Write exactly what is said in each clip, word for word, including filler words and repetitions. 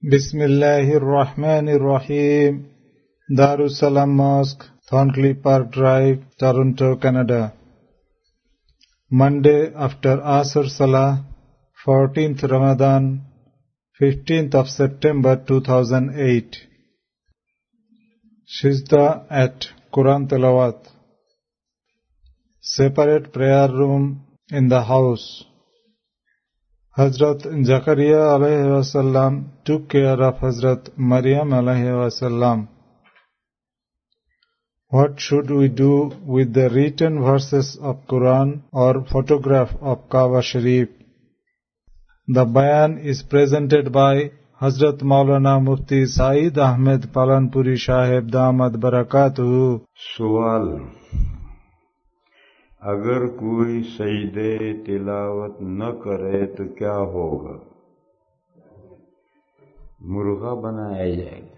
بسم اللہ الرحمن الرحیم دارالسلام mosque Thorncliffe park drive Toronto Canada Monday after Asr Salah fourteenth Ramadan fifteenth of September two thousand eight Shizda at Quran Tilawat Separate prayer room in the house. Hazrat Zakaria alayhi wasallam took care of Hazrat Maryam alayhi wasallam. What should we do with the written verses of Quran or photograph of Kaaba Sharif? The bayan is presented by Hazrat Maulana Mufti Saeed Ahmed Palanpuri Sahib Damat Barakatuhu. سوال: اگر کوئی سجدے تلاوت نہ کرے تو کیا ہوگا؟ مرغا بنایا جائے گا۔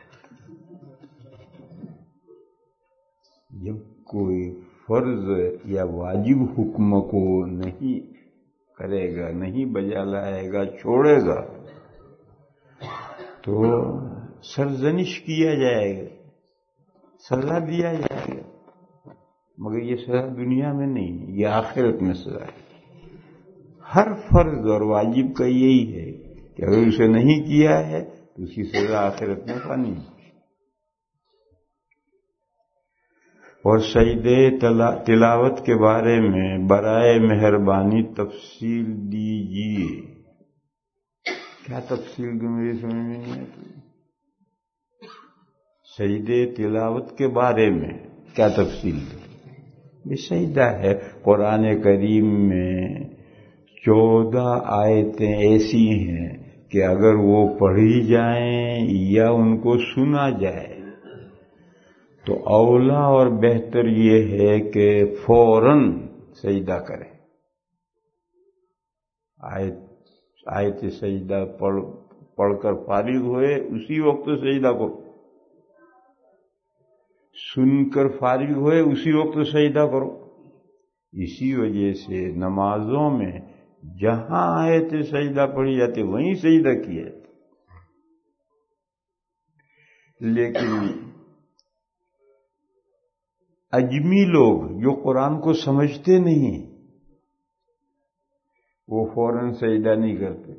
جب کوئی فرض یا واجب حکم کو نہیں کرے گا، نہیں بجا لائے گا، چھوڑے گا، تو سرزنش کیا جائے گا، سزا دیا جائے گا، مگر یہ سزا دنیا میں نہیں، یہ آخرت میں سزا ہے۔ ہر فرض اور واجب کا یہی ہے کہ اگر اسے نہیں کیا ہے تو اس کی سزا آخرت میں پانی ہے۔ اور سجدے تلاوت کے بارے میں برائے مہربانی تفصیل دیجیے۔ کیا تفصیل دوں، میری سمجھ میں نہیں آتی۔ سجدے تلاوت کے بارے میں کیا تفصیل دوں؟ یہ سجدہ ہے۔ قرآن کریم میں چودہ آیتیں ایسی ہیں کہ اگر وہ پڑھی جائیں یا ان کو سنا جائے تو اولا اور بہتر یہ ہے کہ فوراً سجدہ کریں۔ آیت آیت سجدہ پڑھ پڑھ کر فارغ ہوئے اسی وقت سجدہ کو، سن کر فارغ ہوئے اسی وقت سجدہ کرو۔ اسی وجہ سے نمازوں میں جہاں آیت سجدہ پڑھی جاتی وہیں سجدہ کیا جاتا۔ لیکن اجمی لوگ جو قرآن کو سمجھتے نہیں وہ فوراً سجدہ نہیں کرتے،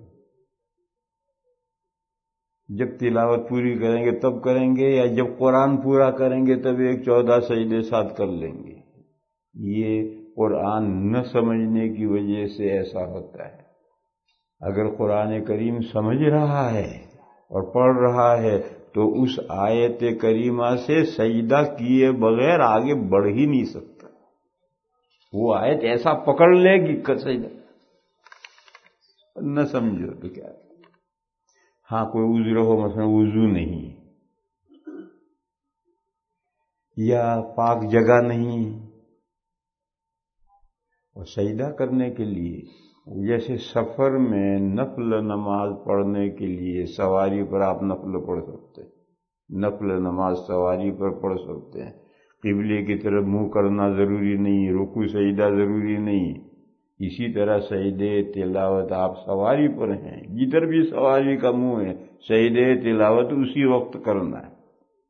جب تلاوت پوری کریں گے تب کریں گے، یا جب قرآن پورا کریں گے تب ایک چودہ سجدے ساتھ کر لیں گے۔ یہ قرآن نہ سمجھنے کی وجہ سے ایسا ہوتا ہے۔ اگر قرآن کریم سمجھ رہا ہے اور پڑھ رہا ہے تو اس آیت کریمہ سے سجدہ کیے بغیر آگے بڑھ ہی نہیں سکتا۔ وہ آیت ایسا پکڑ لے گی کہ سجدہ نہ سمجھو تو کیا۔ ہاں کوئی عذر ہو، مثلا وضو نہیں یا پاک جگہ نہیں، اور سجدہ کرنے کے لیے جیسے سفر میں نفل نماز پڑھنے کے لیے سواری پر آپ نفل پڑھ سکتے ہیں، نفل نماز سواری پر پڑھ سکتے ہیں، قبلے کی طرف منہ کرنا ضروری نہیں، رکوع سجدہ ضروری نہیں۔ اسی طرح سجدے تلاوت آپ سواری پر ہیں، جدھر بھی سواری کا منہ ہے سجدے تلاوت اسی وقت کرنا ہے۔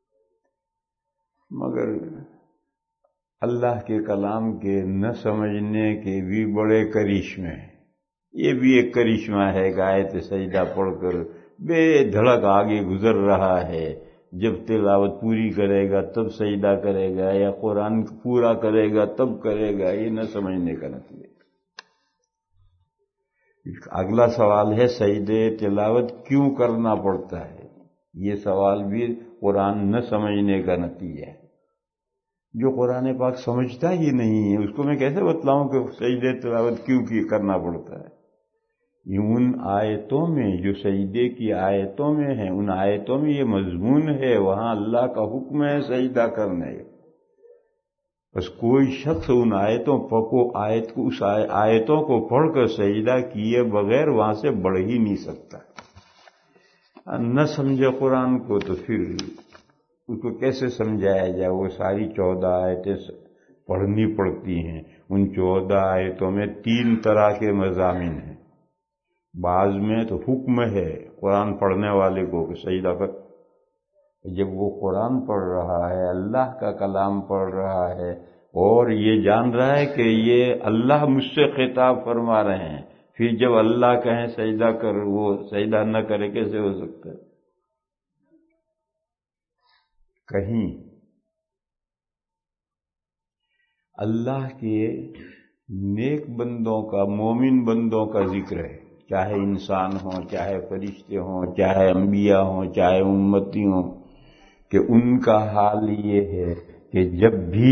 مگر اللہ کے کلام کے نہ سمجھنے کے بھی بڑے کرشمے ہیں۔ یہ بھی ایک کرشمہ ہے کہ آیت سجدہ پڑھ کر بے دھڑک آگے گزر رہا ہے، جب تلاوت پوری کرے گا تب سجدہ کرے گا، یا قرآن پورا کرے گا تب کرے گا۔ یہ نہ سمجھنے کا نتیجہ۔ اگلا سوال ہے سجدے تلاوت کیوں کرنا پڑتا ہے؟ یہ سوال بھی قرآن نہ سمجھنے کا نتیجہ ہے۔ جو قرآن پاک سمجھتا ہی نہیں ہے اس کو میں کیسے بتلاؤں کہ سجدے تلاوت کیوں کی کرنا پڑتا ہے؟ ان آیتوں میں جو سجدے کی آیتوں میں ہیں، ان آیتوں میں یہ مضمون ہے، وہاں اللہ کا حکم ہے سجدہ کرنے۔ بس کوئی شخص ان آیتوں کو آیت کو اس آیتوں کو پڑھ کر سجدہ کیے بغیر وہاں سے بڑھ ہی نہیں سکتا۔ نہ سمجھے قرآن کو تو پھر اس کو کیسے سمجھایا جائے؟ وہ ساری چودہ آیتیں پڑھنی پڑتی ہیں۔ ان چودہ آیتوں میں تین طرح کے مضامین ہیں۔ بعض میں تو حکم ہے، قرآن پڑھنے والے کو کہ سجدہ کر. جب وہ قرآن پڑھ رہا ہے، اللہ کا کلام پڑھ رہا ہے اور یہ جان رہا ہے کہ یہ اللہ مجھ سے خطاب فرما رہے ہیں، پھر جب اللہ کہیں سجدہ کر وہ سجدہ نہ کرے کیسے ہو سکتا ہے؟ کہیں اللہ کے نیک بندوں کا، مومن بندوں کا ذکر ہے، چاہے انسان ہوں، چاہے فرشتے ہوں، چاہے انبیاء ہوں، چاہے امتی ہوں، کہ ان کا حال یہ ہے کہ جب بھی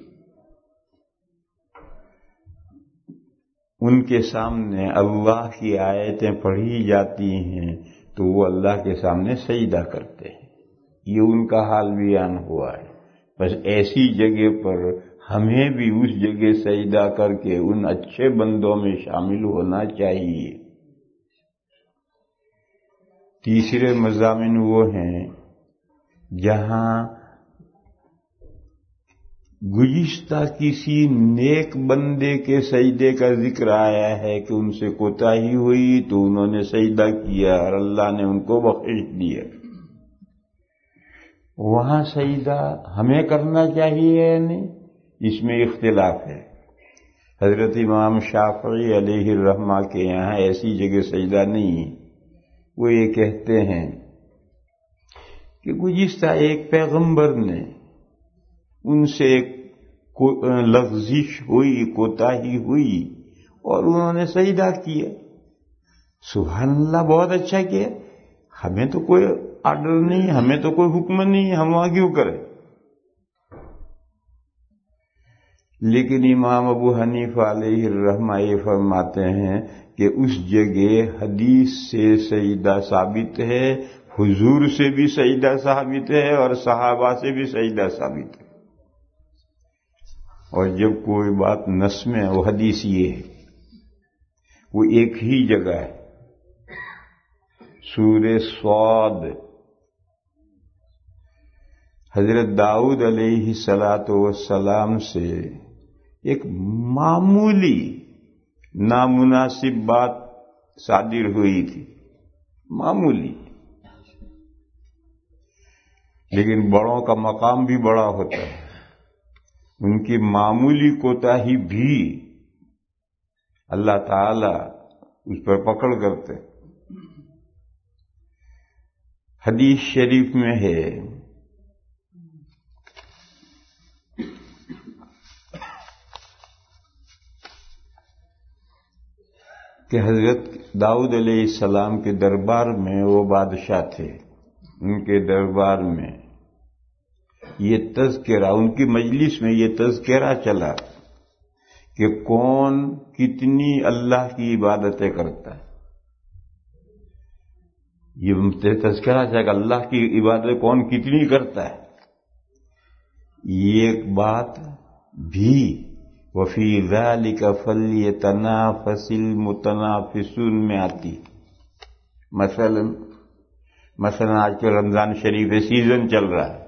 ان کے سامنے اللہ کی آیتیں پڑھی جاتی ہیں تو وہ اللہ کے سامنے سجدہ کرتے ہیں. یہ ان کا حال بیان ہوا ہے. بس ایسی جگہ پر ہمیں بھی اس جگہ سجدہ کر کے ان اچھے بندوں میں شامل ہونا چاہیے. تیسرے مضامین وہ ہیں جہاں گزشتہ کسی نیک بندے کے سجدے کا ذکر آیا ہے کہ ان سے کوتاہی ہوئی تو انہوں نے سجدہ کیا اور اللہ نے ان کو بخشش دیا. وہاں سجدہ ہمیں کرنا چاہیے یا نہیں، اس میں اختلاف ہے. حضرت امام شافعی علیہ الرحمہ کے یہاں ایسی جگہ سجدہ نہیں ہے. وہ یہ کہتے ہیں کہ گزشتہ ایک پیغمبر نے ان سے ایک لغزش ہوئی، کوتاہی ہوئی اور انہوں نے سجدہ کیا. سبحان اللہ، بہت اچھا کیا. ہمیں تو کوئی آرڈر نہیں، ہمیں تو کوئی حکم نہیں، ہم وہاں کیوں کریں؟ لیکن امام ابو حنیفہ علیہ الرحمہ یہ فرماتے ہیں کہ اس جگہ حدیث سے سجدہ ثابت ہے، حضور سے بھی سجدہ ثابت ہے اور صحابہ سے بھی سجدہ ثابت ہے. اور جب کوئی بات نص میں، وہ حدیث یہ ہے، وہ ایک ہی جگہ ہے. سورہ صاد، حضرت داؤد علیہ الصلاۃ والسلام سے ایک معمولی نامناسب بات صادر ہوئی تھی، معمولی، لیکن بڑوں کا مقام بھی بڑا ہوتا ہے. ان کی معمولی کوتاہی بھی اللہ تعالی اس پر پکڑ کرتے. حدیث شریف میں ہے کہ حضرت داؤد علیہ السلام کے دربار میں، وہ بادشاہ تھے، ان کے دربار میں یہ تذکرہ، ان کی مجلس میں یہ تذکرہ چلا کہ کون کتنی اللہ کی عبادتیں کرتا ہے. یہ تذکرہ چلا کہ اللہ کی عبادتیں کون کتنی کرتا ہے. یہ ایک بات بھی وفی ذالک فلیتنافس المتنافسون میں آتی. مثلا مثلا آج کے رمضان شریف سیزن چل رہا ہے،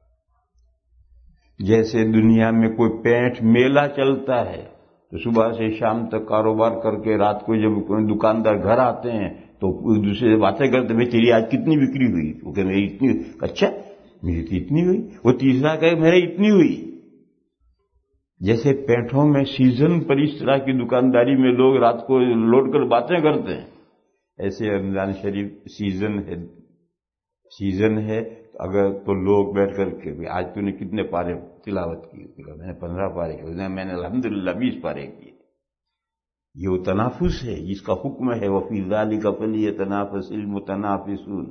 جیسے دنیا میں کوئی پینٹ میلہ چلتا ہے تو صبح سے شام تک کاروبار کر کے رات کو جب کوئی دکاندار گھر آتے ہیں تو ایک دوسرے سے باتیں کرتے ہیں، تیری آج کتنی بکری ہوئی؟ وہ کہ میری اتنی. اچھا میری تو اتنی ہوئی. وہ تیسرا کہ میری اتنی ہوئی. جیسے پینٹوں میں سیزن پر اس طرح کی دکانداری میں لوگ رات کو لوٹ کر باتیں کرتے ہیں، ایسے رمضان شریف سیزن ہے. سیزن ہے اگر تو لوگ بیٹھ کر کے آج تو نے کتنے پارے تلاوت کی؟ میں نے پندرہ پارے کیے، میں نے الحمدللہ بیس پارے کیے. یہ وہ تنافس ہے جس کا حکم ہے وفی ذالک فلیتنافس المتنافسون.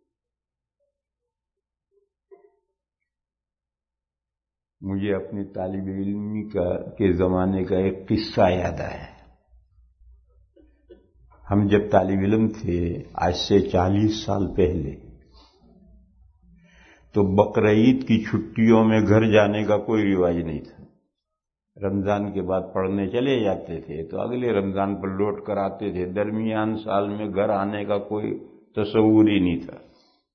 مجھے اپنی طالب علمی کا کے زمانے کا ایک قصہ یاد آیا. ہم جب طالب علم تھے آج سے چالیس سال پہلے، تو بقرعید کی چھٹیوں میں گھر جانے کا کوئی رواج نہیں تھا. رمضان کے بعد پڑھنے چلے جاتے تھے تو اگلے رمضان پر لوٹ کر آتے تھے. درمیان سال میں گھر آنے کا کوئی تصور ہی نہیں تھا.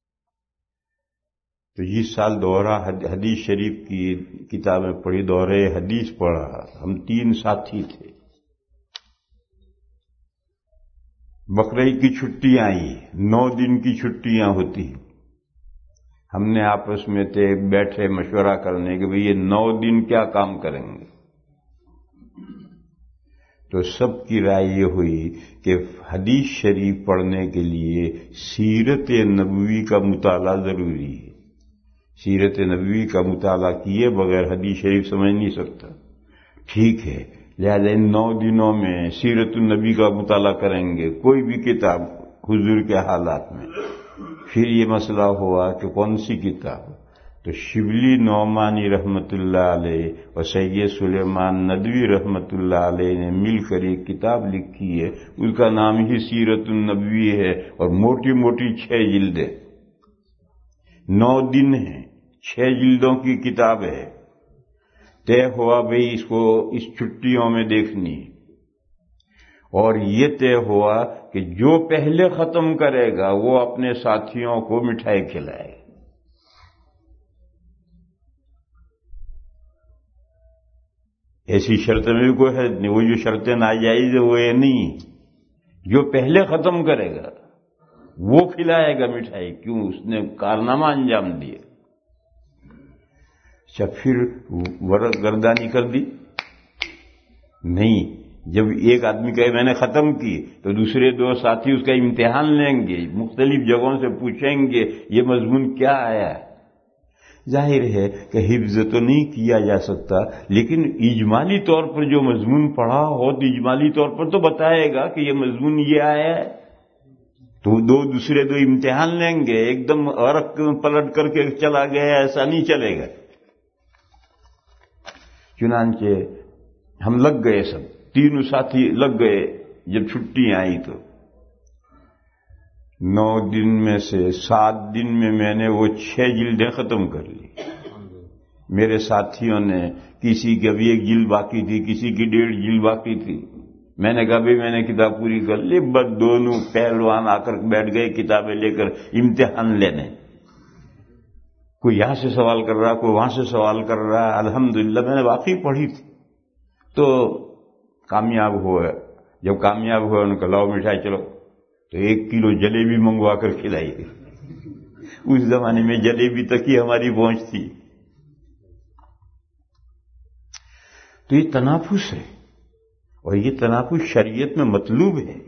تو اس سال دورہ حدیث شریف کی کتابیں پڑھی، دورہ حدیث پڑھا. ہم تین ساتھی تھے. बकरीद की छुट्टियां आई, नौ दिन की छुट्टियां होती। हमने आपस में थे बैठे मशवरा करने के भाई ये नौ दिन क्या काम करेंगे। तो सबकी राय ये हुई कि हदीस शरीफ पढ़ने के लिए सीरत नबवी का मुताला जरूरी है। सीरत नबवी का मुताला किए बगैर हदीस शरीफ समझ नहीं सकता। ठीक है, लिहाजा इन नौ दिनों में सीरत नबी का मुताला करेंगे, कोई भी किताब हुजूर के हालात में। फिर ये मसला हुआ कि कौन सी किताब, तो शिबली नौमानी रहमतुल्लाह अलैह और सैयद सुलेमान नदवी रहमतुल्लाह अलैह ने मिलकर एक किताब लिखी है, उसका नाम ही सीरतुन नबवी है और मोटी मोटी छह जिल्दें, नौ दिन हैं, छह जिल्दों की किताब है। तय हुआ भाई इसको इस छुट्टियों में देखनी, और ये तय हुआ कि जो पहले खत्म करेगा वो अपने साथियों को मिठाई खिलाए। ऐसी शर्त में भी कोई है नहीं, वो जो शर्तें नाजायज है वो ये नहीं, जो पहले खत्म करेगा वो खिलाएगा मिठाई। क्यों? उसने कारनामा अंजाम दिया। अच्छा, फिर वरक गर्दानी कर दी? नहीं, जब एक आदमी कहे मैंने खत्म की तो दूसरे दो साथी उसका इम्तिहान लेंगे, मुख्तलिफ जगहों से पूछेंगे ये मजमून क्या आया है। जाहिर है कि हिफ्ज तो नहीं किया जा सकता, लेकिन इजमाली तौर पर जो मजमून पढ़ा हो तो इजमाली तौर पर तो बताएगा कि ये मजमून ये आया है। तो दो दूसरे दो इम्तिहान लेंगे, एकदम अरक पलट करके चला गया ऐसा नहीं चलेगा। चुनांचे हम लग गए, सब तीनों साथी लग गए। जब छुट्टियां आई तो नौ दिन में से सात दिन में मैंने वो छह जिल्दें खत्म कर ली। मेरे साथियों ने, किसी की अभी एक जिल्द बाकी थी, किसी की डेढ़ जिल्द बाकी थी। मैंने कहा भाई मैंने किताब पूरी कर ली। बस दोनों पहलवान आकर बैठ गए किताबें लेकर इम्तिहान लेने। कोई यहां से सवाल कर रहा, कोई वहां से सवाल कर रहा। अल्हम्दुलिल्लाह मैंने वाकई पढ़ी थी तो कामयाब हुआ। जब कामयाब हुआ उन्होंने लाओ मिठाई चलो, तो एक किलो जलेबी मंगवा कर खिलाई। उस जमाने में जलेबी तक ही हमारी पहुंच थी। तो ये तनाफुस है, और ये तनाफुस शरीयत में मतलूब है।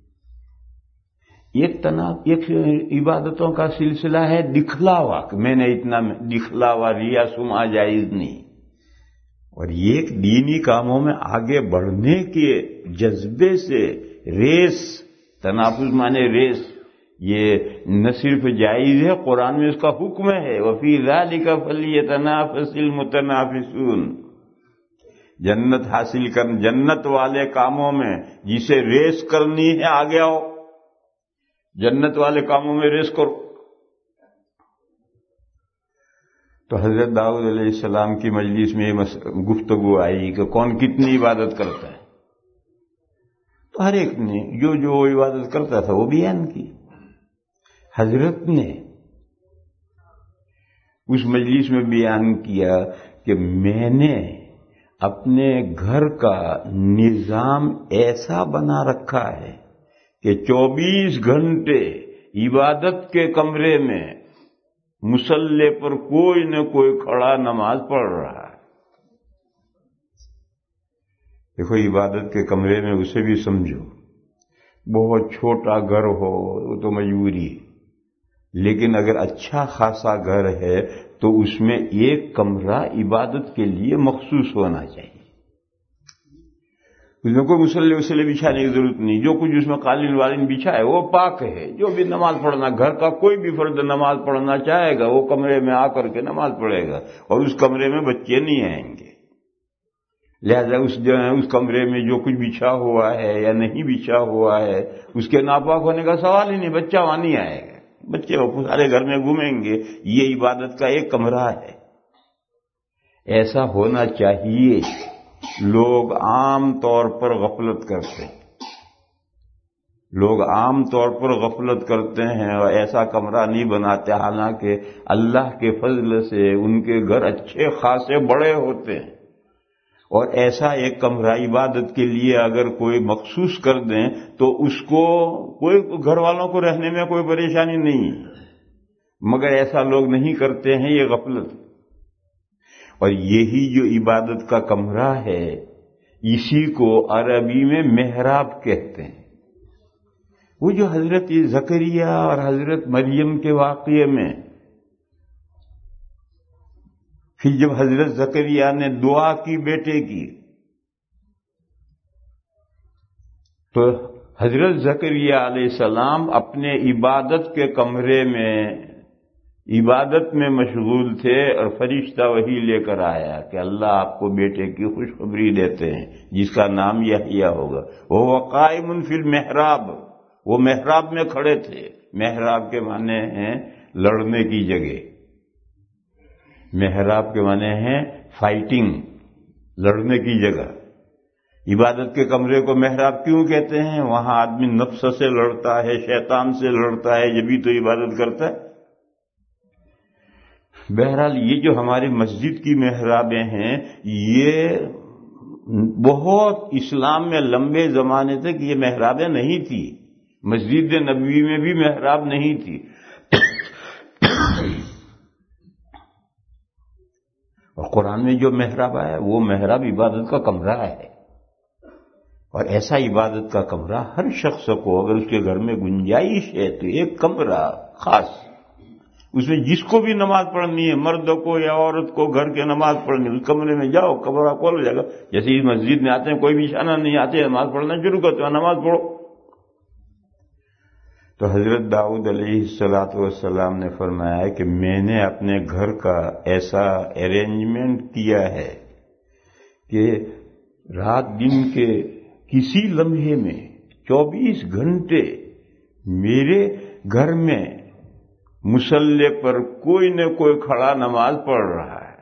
एक तनाफ एक इबादतों का सिलसिला है दिखलावा, मैंने इतना दिखलावा, रिया सुमा जायज नहीं। और ये एक दीनी कामों में आगे बढ़ने के जज्बे से रेस, तनाफुस माने रेस, ये न सिर्फ जायज है, कुरान में इसका हुक्म है, वफी ज़ालिका फलियतनाफसिल मुतनाफिसून। जन्नत हासिल कर, जन्नत वाले कामों में जिसे रेस करनी है आगे आओ, जन्नत वाले कामों में रेस करो। तो हजरत दाऊद अलैहिस्सलाम की मजलिस में गुफ्तगू आई कि कौन कितनी इबादत करता है। तो हर एक ने जो जो इबादत करता था वो बयान की। हजरत ने उस मजलिस में बयान किया कि मैंने अपने घर का निजाम ऐसा बना रखा है कि चौबीस घंटे इबादत के कमरे में मुसल्ले पर कोई न कोई खड़ा नमाज पढ़ रहा है। देखो, इबादत के कमरे में उसे भी समझो, बहुत छोटा घर हो वो तो मजबूरी है, लेकिन अगर अच्छा खासा घर है तो उसमें एक कमरा इबादत के लिए मखसूस होना चाहिए। उसमें कोई मुसल्ले उसले बिछाने की जरूरत नहीं, जो कुछ उसमें कालीन वालीन बिछा है वो पाक है। जो भी नमाज पढ़ना, घर का कोई भी फर्द नमाज पढ़ना चाहेगा वो कमरे में आकर के नमाज पढ़ेगा, और उस कमरे में बच्चे नहीं आएंगे। लिहाजा उस उस कमरे में जो कुछ बिछा हुआ है या नहीं बिछा हुआ है उसके नापाक होने का सवाल ही नहीं, बच्चा वहां नहीं आएगा। बच्चे सारे घर में घूमेंगे, ये इबादत का एक कमरा है। ऐसा होना चाहिए। लोग आम तौर पर गफलत करते हैं, लोग आम तौर पर गफलत करते हैं और ऐसा कमरा नहीं बनाते, हालांकि अल्लाह के फजल से उनके घर अच्छे खासे बड़े होते हैं اور ایسا ایک کمرہ عبادت کے لیے اگر کوئی مخصوص کر دیں تو اس کو کوئی گھر والوں کو رہنے میں کوئی پریشانی نہیں ہے، مگر ایسا لوگ نہیں کرتے ہیں، یہ غفلت ہے۔ اور یہی جو عبادت کا کمرہ ہے اسی کو عربی میں محراب کہتے ہیں۔ وہ جو حضرت زکریا اور حضرت مریم کے واقعے میں پھر جب حضرت زکریا نے دعا کی بیٹے کی تو حضرت زکریا علیہ السلام اپنے عبادت کے کمرے میں عبادت میں مشغول تھے اور فرشتہ وہی لے کر آیا کہ اللہ آپ کو بیٹے کی خوشخبری دیتے ہیں جس کا نام یحییٰ ہوگا۔ وہ قائم فی المحراب، وہ محراب میں کھڑے تھے۔ محراب کے معنی ہیں لڑنے کی جگہ، محراب کے معنی ہیں فائٹنگ، لڑنے کی جگہ۔ عبادت کے کمرے کو محراب کیوں کہتے ہیں؟ وہاں آدمی نفس سے لڑتا ہے، شیطان سے لڑتا ہے، جبھی تو عبادت کرتا ہے۔ بہرحال یہ جو ہماری مسجد کی محرابیں ہیں یہ بہت اسلام میں لمبے زمانے تک یہ محرابیں نہیں تھی، مسجد نبوی میں بھی محراب نہیں تھی۔ اور قرآن میں جو محراب آیا وہ محراب عبادت کا کمرہ ہے، اور ایسا عبادت کا کمرہ ہر شخص کو اگر اس کے گھر میں گنجائش ہے تو ایک کمرہ خاص، اس میں جس کو بھی نماز پڑھنی ہے، مرد کو یا عورت کو گھر کے نماز پڑھنی ہے، اس کمرے میں جاؤ، کمرہ کھول ہو جائے گا۔ جیسے اس مسجد میں آتے ہیں کوئی بھی شانہ نہیں آتے، نماز پڑھنا شروع کرتے ہیں، نماز پڑھو۔ تو حضرت داؤد علیہ الصلوۃ والسلام نے فرمایا کہ میں نے اپنے گھر کا ایسا ارینجمنٹ کیا ہے کہ رات دن کے کسی لمحے میں چوبیس گھنٹے میرے گھر میں مصلی پر کوئی نہ کوئی کھڑا نماز پڑھ رہا ہے۔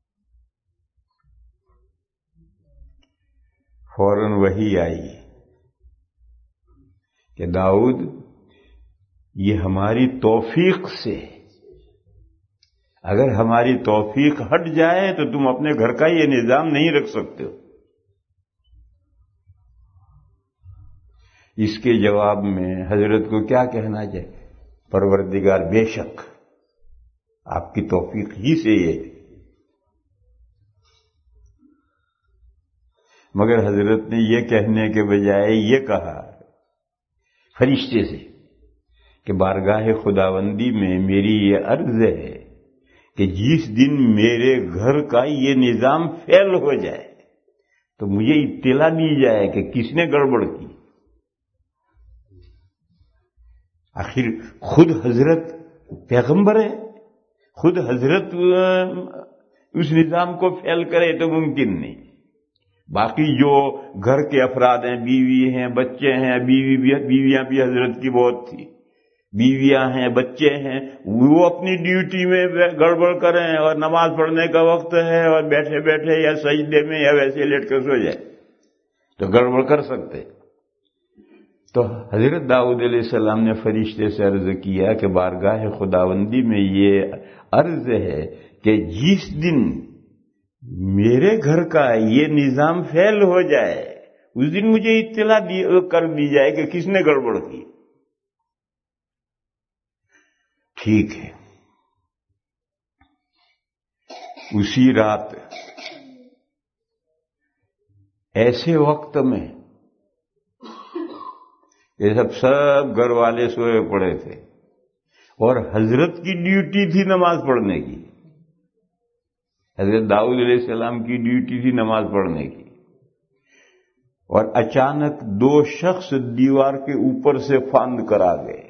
فوراً وحی آئی کہ داؤد یہ ہماری توفیق سے، اگر ہماری توفیق ہٹ جائے تو تم اپنے گھر کا یہ نظام نہیں رکھ سکتے ہو۔ اس کے جواب میں حضرت کو کیا کہنا چاہیے؟ پروردگار بے شک آپ کی توفیق ہی سے یہ، مگر حضرت نے یہ کہنے کے بجائے یہ کہا فرشتے سے کہ بارگاہ خداوندی میں میری یہ عرض ہے کہ جس دن میرے گھر کا یہ نظام فیل ہو جائے تو مجھے اطلاع دی جائے کہ کس نے گڑبڑ کی۔ آخر خود حضرت پیغمبر ہے، خود حضرت اس نظام کو فیل کرے تو ممکن نہیں۔ باقی جو گھر کے افراد ہیں، بیوی ہیں، بچے ہیں، بیوی بھی بیویاں بھی حضرت کی بہت تھی، بیویاں ہیں، بچے ہیں، وہ اپنی ڈیوٹی میں گڑبڑ کریں اور نماز پڑھنے کا وقت ہے اور بیٹھے بیٹھے یا سجدے میں یا ویسے لیٹ کر سو جائے تو گڑبڑ کر سکتے۔ تو حضرت داؤد علیہ السلام نے فرشتے سے عرض کیا کہ بارگاہ خداوندی میں یہ عرض ہے کہ جس دن میرے گھر کا یہ نظام فیل ہو جائے اس دن مجھے اطلاع دی کر دی جائے کہ کس نے گڑبڑ کی۔ ٹھیک ہے، اسی رات ایسے وقت میں یہ سب سب گھر والے سوئے پڑے تھے اور حضرت کی ڈیوٹی تھی نماز پڑھنے کی، حضرت داؤد علیہ السلام کی ڈیوٹی تھی نماز پڑھنے کی، اور اچانک دو شخص دیوار کے اوپر سے فاند کر آ گئے۔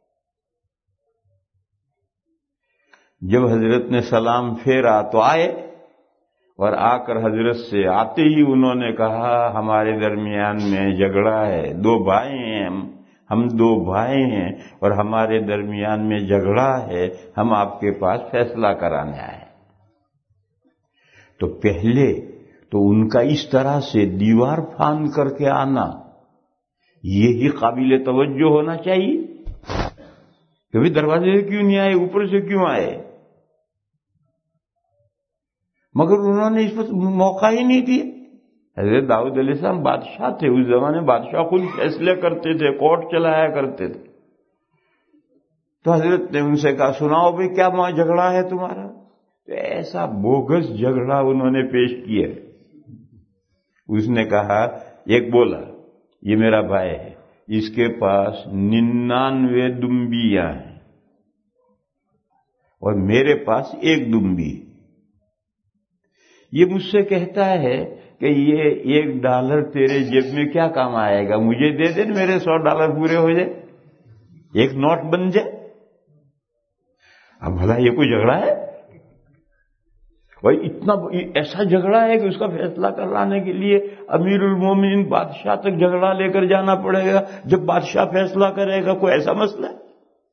جب حضرت نے سلام پھیرا تو آئے، اور آ کر حضرت سے آتے ہی انہوں نے کہا ہمارے درمیان میں جھگڑا ہے، دو بھائی ہیں، ہم ہم دو بھائی ہیں اور ہمارے درمیان میں جھگڑا ہے، ہم آپ کے پاس فیصلہ کرانے آئے۔ تو پہلے تو ان کا اس طرح سے دیوار پھاند کر کے آنا یہی قابل توجہ ہونا چاہیے کہ بھی دروازے سے کیوں نہیں آئے، اوپر سے کیوں آئے، مگر انہوں نے اس پر موقع ہی نہیں دیا۔ حضرت داؤد علیہ السلام بادشاہ تھے، اس زمانے بادشاہ خود فیصلے کرتے تھے، کورٹ چلایا کرتے تھے. تو حضرت نے ان سے کہا سناؤ بھائی کیا وہاں جھگڑا ہے تمہارا؟ تو ایسا بوگس جھگڑا انہوں نے پیش کیا. اس نے کہا، ایک بولا یہ میرا بھائی ہے، اس کے پاس ننانوے دمبیاں ہیں اور میرے پاس ایک دمبی. یہ مجھ سے کہتا ہے کہ یہ ایک ڈالر تیرے جیب میں کیا کام آئے گا، مجھے دے دے میرے سو ڈالر پورے ہو جائے، ایک نوٹ بن جائے. اب بھلا یہ کوئی جھگڑا ہے؟ بھائی اتنا ایسا جھگڑا ہے کہ اس کا فیصلہ کرانے کے لیے امیر المومنین بادشاہ تک جھگڑا لے کر جانا پڑے گا. جب بادشاہ فیصلہ کرے گا کوئی ایسا مسئلہ ہے؟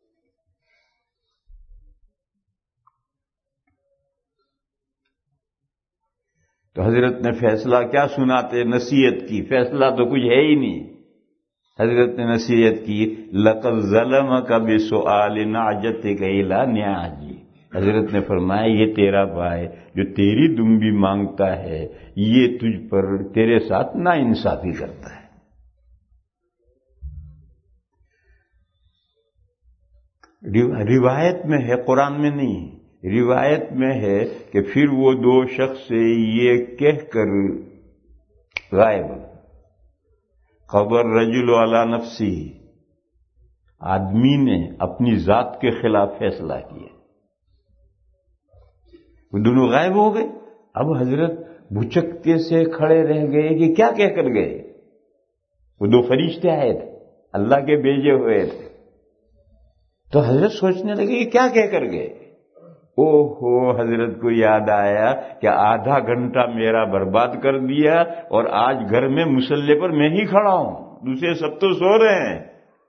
تو حضرت نے فیصلہ کیا سناتے، نصیحت کی. فیصلہ تو کچھ ہے ہی نہیں. حضرت نے نصیحت کی، لَقَدْ ظَلَمَكَ بِسُؤَالِ نَعْجَتِكَ إِلَىٰ نِعَاجِهِ. حضرت نے فرمایا یہ تیرا بھائی جو تیری دمبی مانگتا ہے یہ تجھ پر تیرے ساتھ نا انصافی کرتا ہے. روایت میں ہے، قرآن میں نہیں. روایت میں ہے کہ پھر وہ دو شخص سے یہ کہہ کر غائب، خبر رجل علی نفسی، آدمی نے اپنی ذات کے خلاف فیصلہ کیا. وہ دونوں غائب ہو گئے. اب حضرت بھچکتے سے کھڑے رہ گئے کہ کیا کہہ کر گئے. وہ دو فرشتے آئے تھے، اللہ کے بھیجے ہوئے تھے. تو حضرت سوچنے لگے کہ کیا کہہ کر گئے. او ہو، حضرت کو یاد آیا کہ آدھا گھنٹہ میرا برباد کر دیا اور آج گھر میں مصلے پر میں ہی کھڑا ہوں، دوسرے سب تو سو رہے ہیں.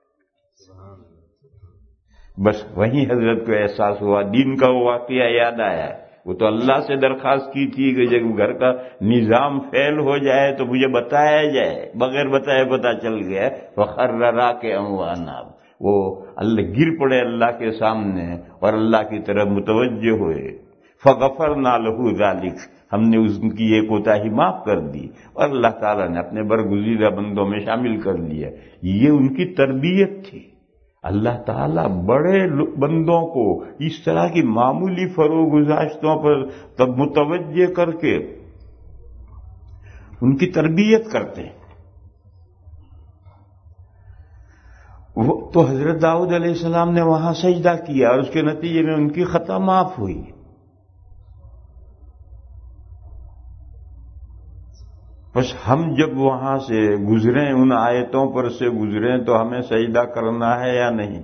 بس وہیں حضرت کو احساس ہوا، دین کا وہ واقعہ یاد آیا. وہ تو اللہ سے درخواست کی تھی کہ جب گھر کا نظام فیل ہو جائے تو مجھے بتایا جائے. بغیر بتائے پتا چل گیا فخر راکعا واناب. وہ اللہ گر پڑے اللہ کے سامنے اور اللہ کی طرف متوجہ ہوئے. فغفرنا له ذلک، ہم نے اس کی یہ کوتاہی معاف کر دی اور اللہ تعالیٰ نے اپنے برگزیدہ بندوں میں شامل کر لیا. یہ ان کی تربیت تھی. اللہ تعالیٰ بڑے بندوں کو اس طرح کی معمولی فروغ گزاشتوں پر تب متوجہ کر کے ان کی تربیت کرتے ہیں. تو حضرت داؤد علیہ السلام نے وہاں سجدہ کیا اور اس کے نتیجے میں ان کی خطا معاف ہوئی. بس ہم جب وہاں سے گزریں، ان آیتوں پر سے گزریں، تو ہمیں سجدہ کرنا ہے یا نہیں؟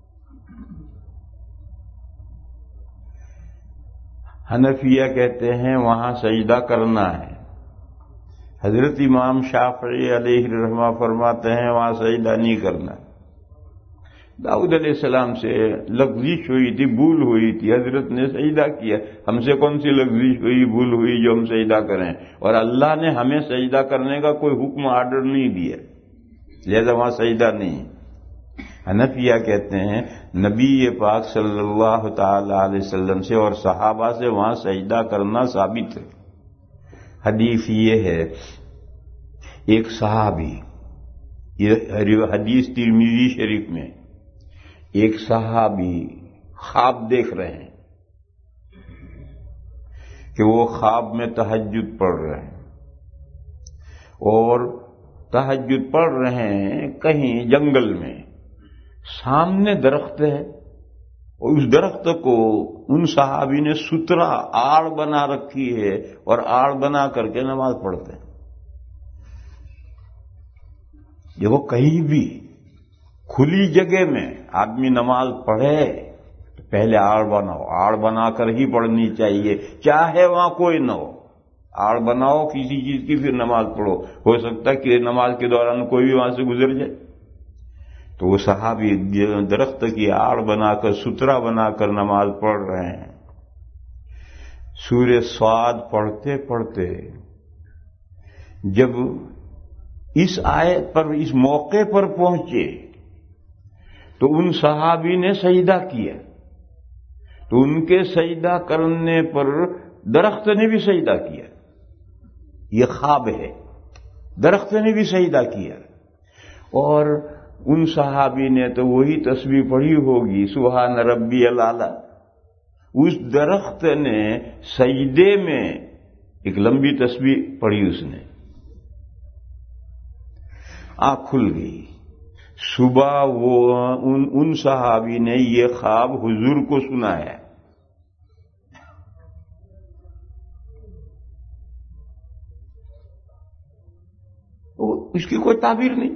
حنفیہ کہتے ہیں وہاں سجدہ کرنا ہے. حضرت امام شافعی علیہ الرحمہ فرماتے ہیں وہاں سجدہ نہیں کرنا. داؤد علیہ السلام سے لغزش ہوئی تھی، بھول ہوئی تھی، حضرت نے سجدہ کیا. ہم سے کون سی لغزش ہوئی، بھول ہوئی جو ہم سجدہ کریں؟ اور اللہ نے ہمیں سجدہ کرنے کا کوئی حکم آرڈر نہیں دیا، لہذا وہاں سجدہ نہیں. حنفیہ کہتے ہیں نبی پاک صلی اللہ تعالی علیہ وسلم سے اور صحابہ سے وہاں سجدہ کرنا ثابت ہے. حدیث یہ ہے، ایک صحابی، یہ حدیث ترمذی شریف میں، ایک صحابی خواب دیکھ رہے ہیں کہ وہ خواب میں تہجد پڑھ رہے ہیں اور تہجد پڑھ رہے ہیں کہیں جنگل میں. سامنے درخت ہے اور اس درخت کو ان صحابی نے سترا آڑ بنا رکھی ہے اور آڑ بنا کر کے نماز پڑھتے ہیں. یہ وہ کہیں بھی کھلی جگہ میں آدمی نماز پڑھے تو پہلے آڑ بناؤ، آڑ بنا کر ہی پڑھنی چاہیے، چاہے وہاں کوئی نہ ہو. آڑ بناؤ کسی چیز کی، پھر نماز پڑھو. ہو سکتا ہے کہ نماز کے دوران کوئی بھی وہاں سے گزر جائے. تو وہ صحابی درخت کی آڑ بنا کر، سترا بنا کر نماز پڑھ رہے ہیں. سورہ صاد پڑھتے پڑھتے جب اس آیت پر، اس موقع پر پہنچے تو ان صحابی نے سجدہ کیا. تو ان کے سجدہ کرنے پر درخت نے بھی سجدہ کیا. یہ خواب ہے. درخت نے بھی سجدہ کیا. اور ان صحابی نے تو وہی تسبیح پڑھی ہوگی سبحان ربی الاعلی. اس درخت نے سجدے میں ایک لمبی تسبیح پڑھی، اس نے آنکھ کھل گئی. صبح وہ ان, ان صحابی نے یہ خواب حضور کو سنایا. اس کی کوئی تعبیر نہیں،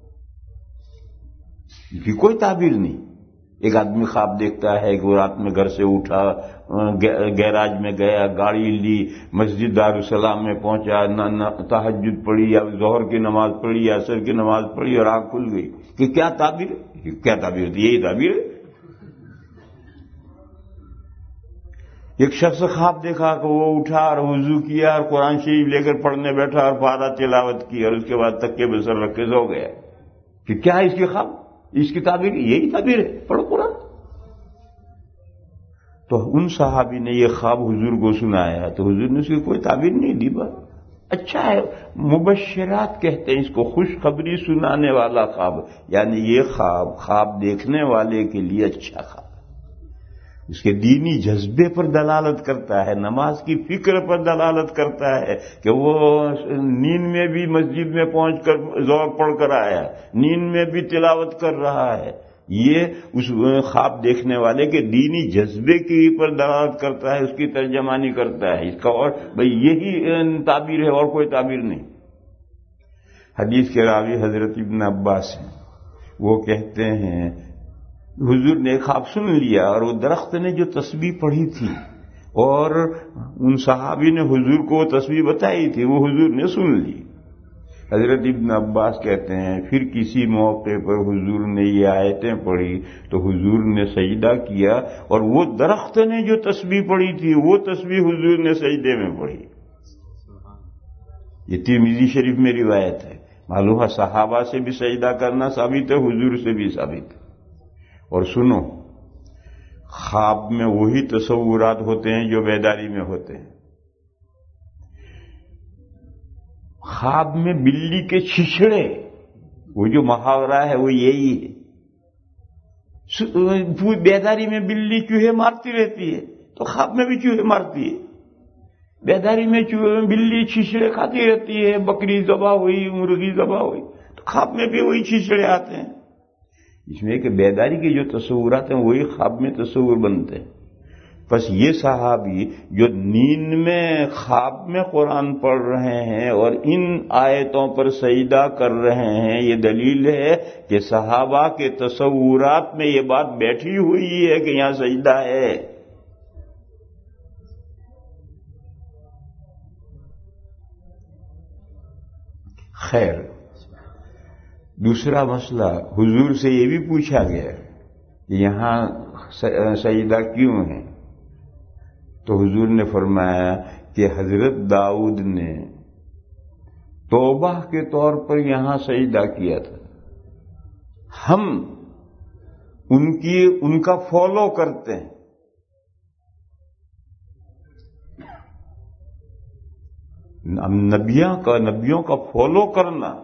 اس کی کوئی تعبیر نہیں. ایک آدمی خواب دیکھتا ہے کہ وہ رات میں گھر سے اٹھا، گیراج میں گیا، گاڑی لی، مسجد دارالسلام میں پہنچا، نہ تہجد پڑھی یا ظہر کی نماز پڑھی یا عصر کی نماز پڑھی اور آنکھ کھل گئی. کہ کیا تعبیر ہے؟ کیا تعبیر ہوتی ہے؟ یہی تعبیر ہے. ایک شخص خواب دیکھا کہ وہ اٹھا اور وضو کیا اور قرآن شریف لے کر پڑھنے بیٹھا اور پارا تلاوت کی اور اس کے بعد تکیے پہ سر رکھ کے سو گیا. کہ کیا ہے اس کی خواب؟ اس کی تعبیر یہی تعبیر ہے، پڑھو قرآن. تو ان صحابی نے یہ خواب حضور کو سنایا تو حضور نے اس کی کوئی تعبیر نہیں دی. بس اچھا ہے، مبشرات کہتے ہیں اس کو، خوشخبری سنانے والا خواب. یعنی یہ خواب خواب دیکھنے والے کے لیے اچھا خواب، اس کے دینی جذبے پر دلالت کرتا ہے، نماز کی فکر پر دلالت کرتا ہے کہ وہ نیند میں بھی مسجد میں پہنچ کر ذوق پڑھ کر آیا، نیند میں بھی تلاوت کر رہا ہے. یہ اس خواب دیکھنے والے کے دینی جذبے کی پر دلالت کرتا ہے، اس کی ترجمانی کرتا ہے. اس کا اور بھئی یہی تعبیر ہے اور کوئی تعبیر نہیں. حدیث کے راوی حضرت ابن عباس ہیں، وہ کہتے ہیں حضور نے خواب سن لیا اور وہ درخت نے جو تسبیح پڑھی تھی اور ان صحابی نے حضور کو وہ تسبیح بتائی تھی وہ حضور نے سن لی. حضرت ابن عباس کہتے ہیں پھر کسی موقع پر حضور نے یہ آیتیں پڑھی تو حضور نے سجدہ کیا اور وہ درخت نے جو تسبیح پڑھی تھی وہ تسبیح حضور نے سجدے میں پڑھی. یہ ترمذی شریف میں روایت ہے. معلوم ہے صحابہ سے بھی سجدہ کرنا ثابت ہے، حضور سے بھی ثابت ہے. اور سنو، خواب میں وہی تصورات ہوتے ہیں جو بیداری میں ہوتے ہیں. خواب میں بلی کے چھچڑے، وہ جو محاورہ ہے وہ یہی ہے. بیداری میں بلی چوہے مارتی رہتی ہے تو خواب میں بھی چوہے مارتی ہے. بیداری میں چوہے بلی چھچڑے کھاتی رہتی ہے، بکری ذبح ہوئی، مرغی ذبح ہوئی تو خواب میں بھی وہی چھچڑے آتے ہیں. اس میں کہ بیداری کے جو تصورات ہیں وہی خواب میں تصور بنتے ہیں. بس یہ صحابی جو نیند میں خواب میں قرآن پڑھ رہے ہیں اور ان آیتوں پر سجدہ کر رہے ہیں، یہ دلیل ہے کہ صحابہ کے تصورات میں یہ بات بیٹھی ہوئی ہے کہ یہاں سجدہ ہے. خیر، دوسرا مسئلہ حضور سے یہ بھی پوچھا گیا کہ یہاں سجدہ کیوں ہے؟ تو حضور نے فرمایا کہ حضرت داؤد نے توبہ کے طور پر یہاں سجدہ کیا تھا. ہم ان کی ان کا فالو کرتے ہیں. نبیوں کا نبیوں کا فالو کرنا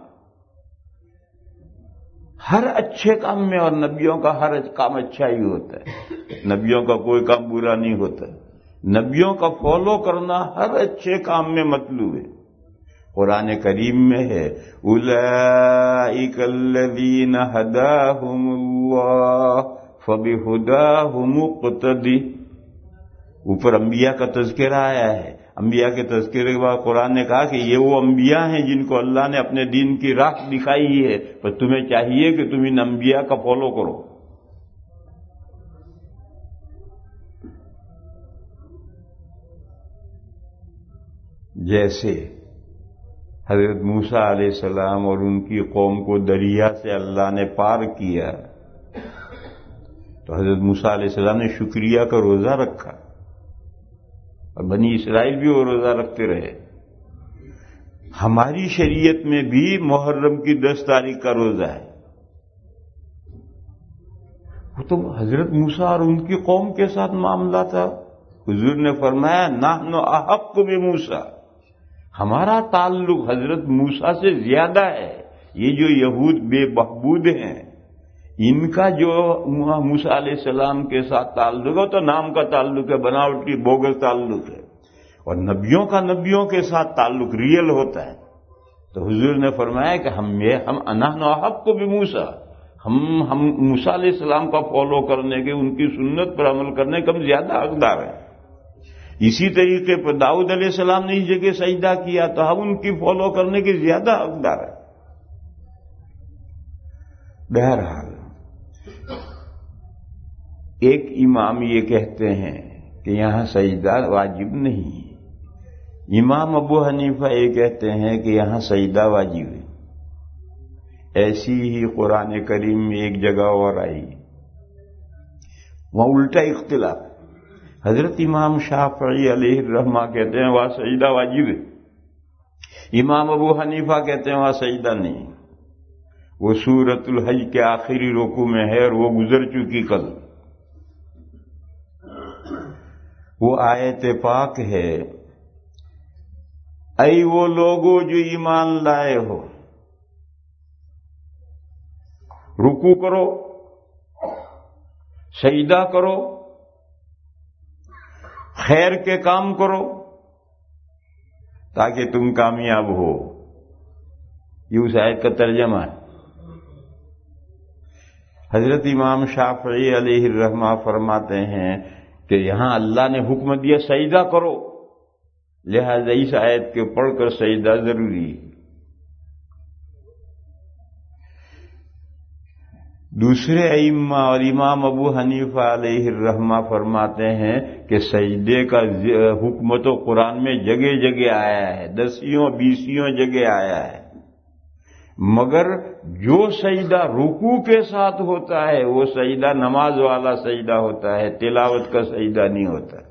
ہر اچھے کام میں، اور نبیوں کا ہر کام اچھا ہی ہوتا ہے، نبیوں کا کوئی کام برا نہیں ہوتا. نبیوں کا فالو کرنا ہر اچھے کام میں مطلوب ہے. قرآن کریم میں ہے اولئک الذین ھداھم اللہ فبھداہ مقتدی. اوپر انبیاء کا تذکرہ آیا ہے. انبیاء کے تذکرے کے بعد قرآن نے کہا کہ یہ وہ انبیاء ہیں جن کو اللہ نے اپنے دین کی راہ دکھائی ہے، پر تمہیں چاہیے کہ تم ان انبیاء کا فالو کرو. جیسے حضرت موسیٰ علیہ السلام اور ان کی قوم کو دریا سے اللہ نے پار کیا تو حضرت موسیٰ علیہ السلام نے شکریہ کا روزہ رکھا اور بنی اسرائیل بھی وہ روزہ رکھتے رہے. ہماری شریعت میں بھی محرم کی دس تاریخ کا روزہ ہے. وہ تو حضرت موسیٰ اور ان کی قوم کے ساتھ معاملہ تھا. حضور نے فرمایا نحن احق بموسیٰ، ہمارا تعلق حضرت موسیٰ سے زیادہ ہے. یہ جو یہود بے بہبود ہیں، ان کا جو موسیٰ علیہ السلام کے ساتھ تعلق ہے تو نام کا تعلق ہے، بناوٹی بوگس تعلق ہے. اور نبیوں کا نبیوں کے ساتھ تعلق ریئل ہوتا ہے. تو حضور نے فرمایا کہ ہم ہم نحن احق بموسیٰ، ہم ہم موسیٰ علیہ السلام کا فالو کرنے کے، ان کی سنت پر عمل کرنے کے ہم زیادہ حقدار ہیں. اسی طریقے پر داؤد علیہ السلام نے اس جگہ سجدہ کیا تو ہم ان کی فالو کرنے کے زیادہ حقدار ہیں. بہرحال ایک امام یہ کہتے ہیں کہ یہاں سجدہ واجب نہیں. امام ابو حنیفہ یہ کہتے ہیں کہ یہاں سجدہ واجب ہے. ایسی ہی قرآن کریم میں ایک جگہ اور آئی، وہاں الٹا اختلاف. حضرت امام شافعی علیہ الرحمہ کہتے ہیں وہاں سجدہ واجب ہے، امام ابو حنیفہ کہتے ہیں وہاں سجدہ نہیں. وہ سورۃ الحج کے آخری رکوع میں ہے اور وہ گزر چکی کل. وہ آیت پاک ہے، اے وہ لوگوں جو ایمان لائے ہو، رکوع کرو، سجدہ کرو، خیر کے کام کرو تاکہ تم کامیاب ہو. یہ اس آیت کا ترجمہ ہے. حضرت امام شافعی علیہ الرحمہ فرماتے ہیں کہ یہاں اللہ نے حکم دیا سجدہ کرو، لہذا اس آیت کے پڑھ کر سجدہ ضروری ہے. دوسرے ائمہ اور امام ابو حنیفہ علیہ الرحمہ فرماتے ہیں کہ سجدے کا حکم تو قرآن میں جگہ جگہ آیا ہے، دسیوں بیسیوں جگہ آیا ہے، مگر جو سجدہ رکوع کے ساتھ ہوتا ہے وہ سجدہ نماز والا سجدہ ہوتا ہے، تلاوت کا سجدہ نہیں ہوتا.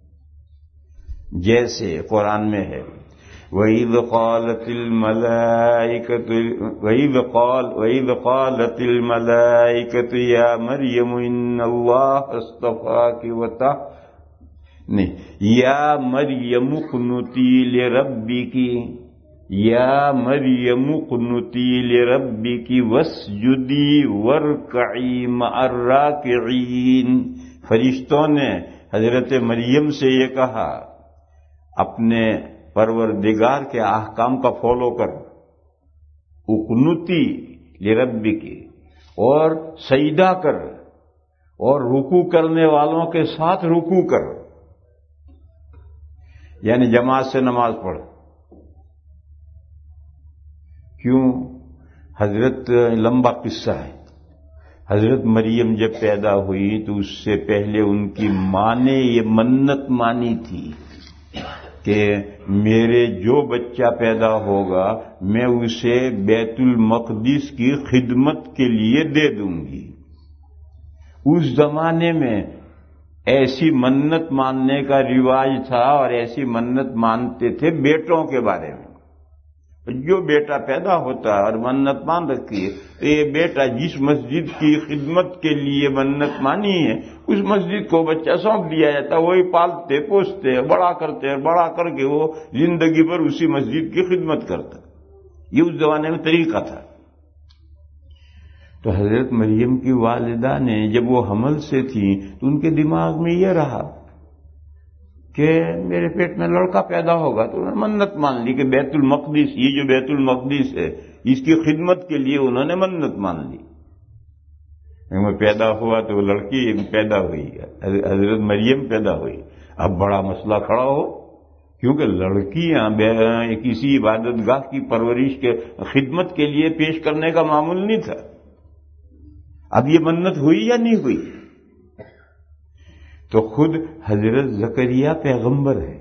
جیسے قرآن میں ہے وَإِذْ قَالَتِ الْمَلَائِكَةُ وَإِذْ قَالَ وَإِذْ قَالَتِ الْمَلَائِكَةُ يَا مَرْيَمُ إِنَّ اللَّهَ اصْطَفَاكِ وَطَهَّرَكِ نہیں یا مریم اقنتی لربکی، یا مریم اقنتی لربکی واسجدی وارکعی مع الراکعین. فرشتوں نے حضرت مریم سے یہ کہا اپنے پروردگار کے احکام کا فالو کر، اقنتی لربکی، اور سجدہ کر، اور رکوع کرنے والوں کے ساتھ رکوع کر، یعنی جماعت سے نماز پڑھ. کیوں؟ حضرت لمبا قصہ ہے. حضرت مریم جب پیدا ہوئی تو اس سے پہلے ان کی ماں نے یہ منت مانی تھی کہ میرے جو بچہ پیدا ہوگا میں اسے بیت المقدس کی خدمت کے لیے دے دوں گی. اس زمانے میں ایسی منت ماننے کا رواج تھا اور ایسی منت مانتے تھے بیٹوں کے بارے میں. جو بیٹا پیدا ہوتا ہے اور منت مان رکھی ہے تو یہ بیٹا جس مسجد کی خدمت کے لیے منت مانی ہے اس مسجد کو بچہ سونپ دیا جاتا، وہی پالتے پوستے بڑا کرتے، بڑا کر کے وہ زندگی بھر اسی مسجد کی خدمت کرتا. یہ اس زمانے میں طریقہ تھا. تو حضرت مریم کی والدہ نے جب وہ حمل سے تھی تو ان کے دماغ میں یہ رہا کہ میرے پیٹ میں لڑکا پیدا ہوگا، تو انہوں نے منت مان لی کہ بیت المقدس، یہ جو بیت المقدس ہے اس کی خدمت کے لیے انہوں نے منت مان لی. میں پیدا ہوا تو وہ لڑکی پیدا ہوئی، حضرت مریم پیدا ہوئی. اب بڑا مسئلہ کھڑا ہو کیونکہ لڑکیاں کسی عبادت گاہ کی پرورش کے خدمت کے لیے پیش کرنے کا معمول نہیں تھا. اب یہ منت ہوئی یا نہیں ہوئی؟ تو خود حضرت زکریا پیغمبر ہے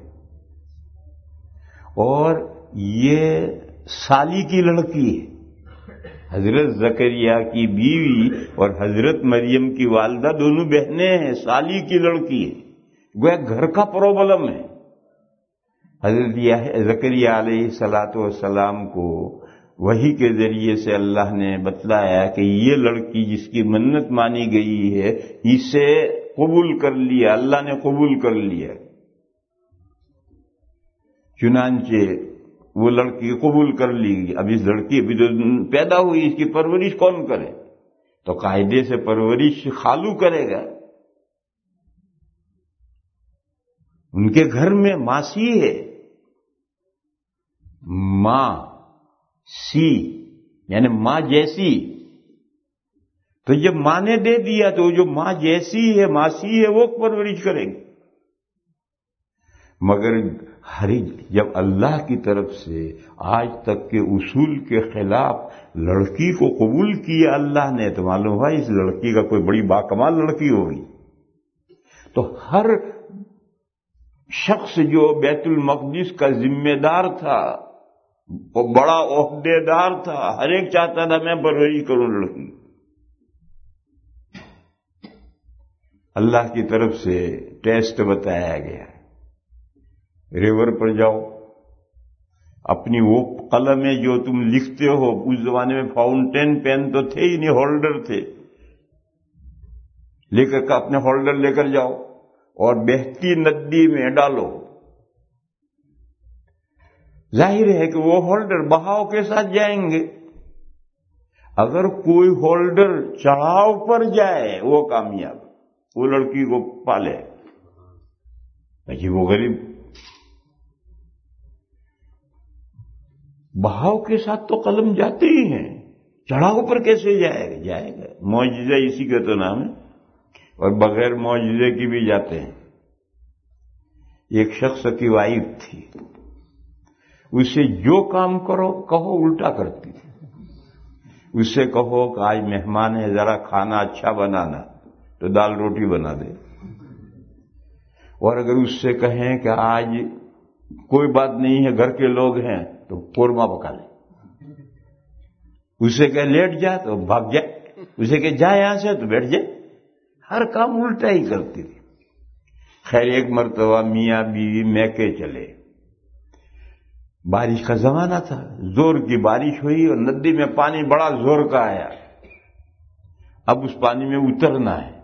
اور یہ سالی کی لڑکی ہے. حضرت زکریا کی بیوی اور حضرت مریم کی والدہ دونوں بہنیں ہیں، سالی کی لڑکی ہے، گویا گھر کا پرابلم ہے. حضرت زکریا علیہ الصلاۃ والسلام کو وحی کے ذریعے سے اللہ نے بتلایا کہ یہ لڑکی جس کی منت مانی گئی ہے اسے قبول کر لیا، اللہ نے قبول کر لیا. چنانچہ وہ لڑکی قبول کر لی. اب اس لڑکی ابھی تو پیدا ہوئی، اس کی پرورش کون کرے؟ تو قاعدے سے پرورش خالو کرے گا. ان کے گھر میں ماسی ہے، ماں سی یعنی ماں جیسی. تو جب ماں نے دے دیا تو جو ماں جیسی ہے، ماسی ہے، وہ پرورش کرے گی. مگر ہر جب اللہ کی طرف سے آج تک کے اصول کے خلاف لڑکی کو قبول کیا اللہ نے، تو معلوم ہوا اس لڑکی کا کوئی بڑی باکمال لڑکی ہوگی. تو ہر شخص جو بیت المقدس کا ذمہ دار تھا، وہ بڑا عہدے دار تھا، ہر ایک چاہتا تھا میں پرورش کروں لڑکی. اللہ کی طرف سے ٹیسٹ بتایا گیا، ریور پر جاؤ، اپنی وہ قلمیں جو تم لکھتے ہو، اس زمانے میں فاؤنٹین پین تو تھے ہی نہیں، ہولڈر تھے، لے کر اپنے ہولڈر لے کر جاؤ اور بہتی ندی میں ڈالو. ظاہر ہے کہ وہ ہولڈر بہاؤ کے ساتھ جائیں گے. اگر کوئی ہولڈر چڑھاؤ پر جائے وہ کامیاب، وہ لڑکی کو پالے. لیکن وہ غریب بہاؤ کے ساتھ تو قلم جاتے ہی ہیں، چڑھاؤ پر کیسے جائے گا؟ جائے گا. معجزہ اسی کا تو نام ہے، اور بغیر معجزے کی بھی جاتے ہیں. ایک شخص کی وائف تھی، اسے جو کام کرو کہو الٹا کرتی تھی. اس سے کہو کہ آج مہمان ہے، ذرا کھانا اچھا بنانا، تو دال روٹی بنا دے. اور اگر اس سے کہیں کہ آج کوئی بات نہیں ہے، گھر کے لوگ ہیں، تو قورمہ پکا لے. اسے کہ لیٹ جا تو بھاگ جائے، اسے کہ جا یہاں سے تو بیٹھ جائے. ہر کام الٹا ہی کرتی تھی. خیر ایک مرتبہ میاں بیوی میکے چلے. بارش کا زمانہ تھا، زور کی بارش ہوئی اور ندی میں پانی بڑا زور کا آیا. اب اس پانی میں اترنا ہے،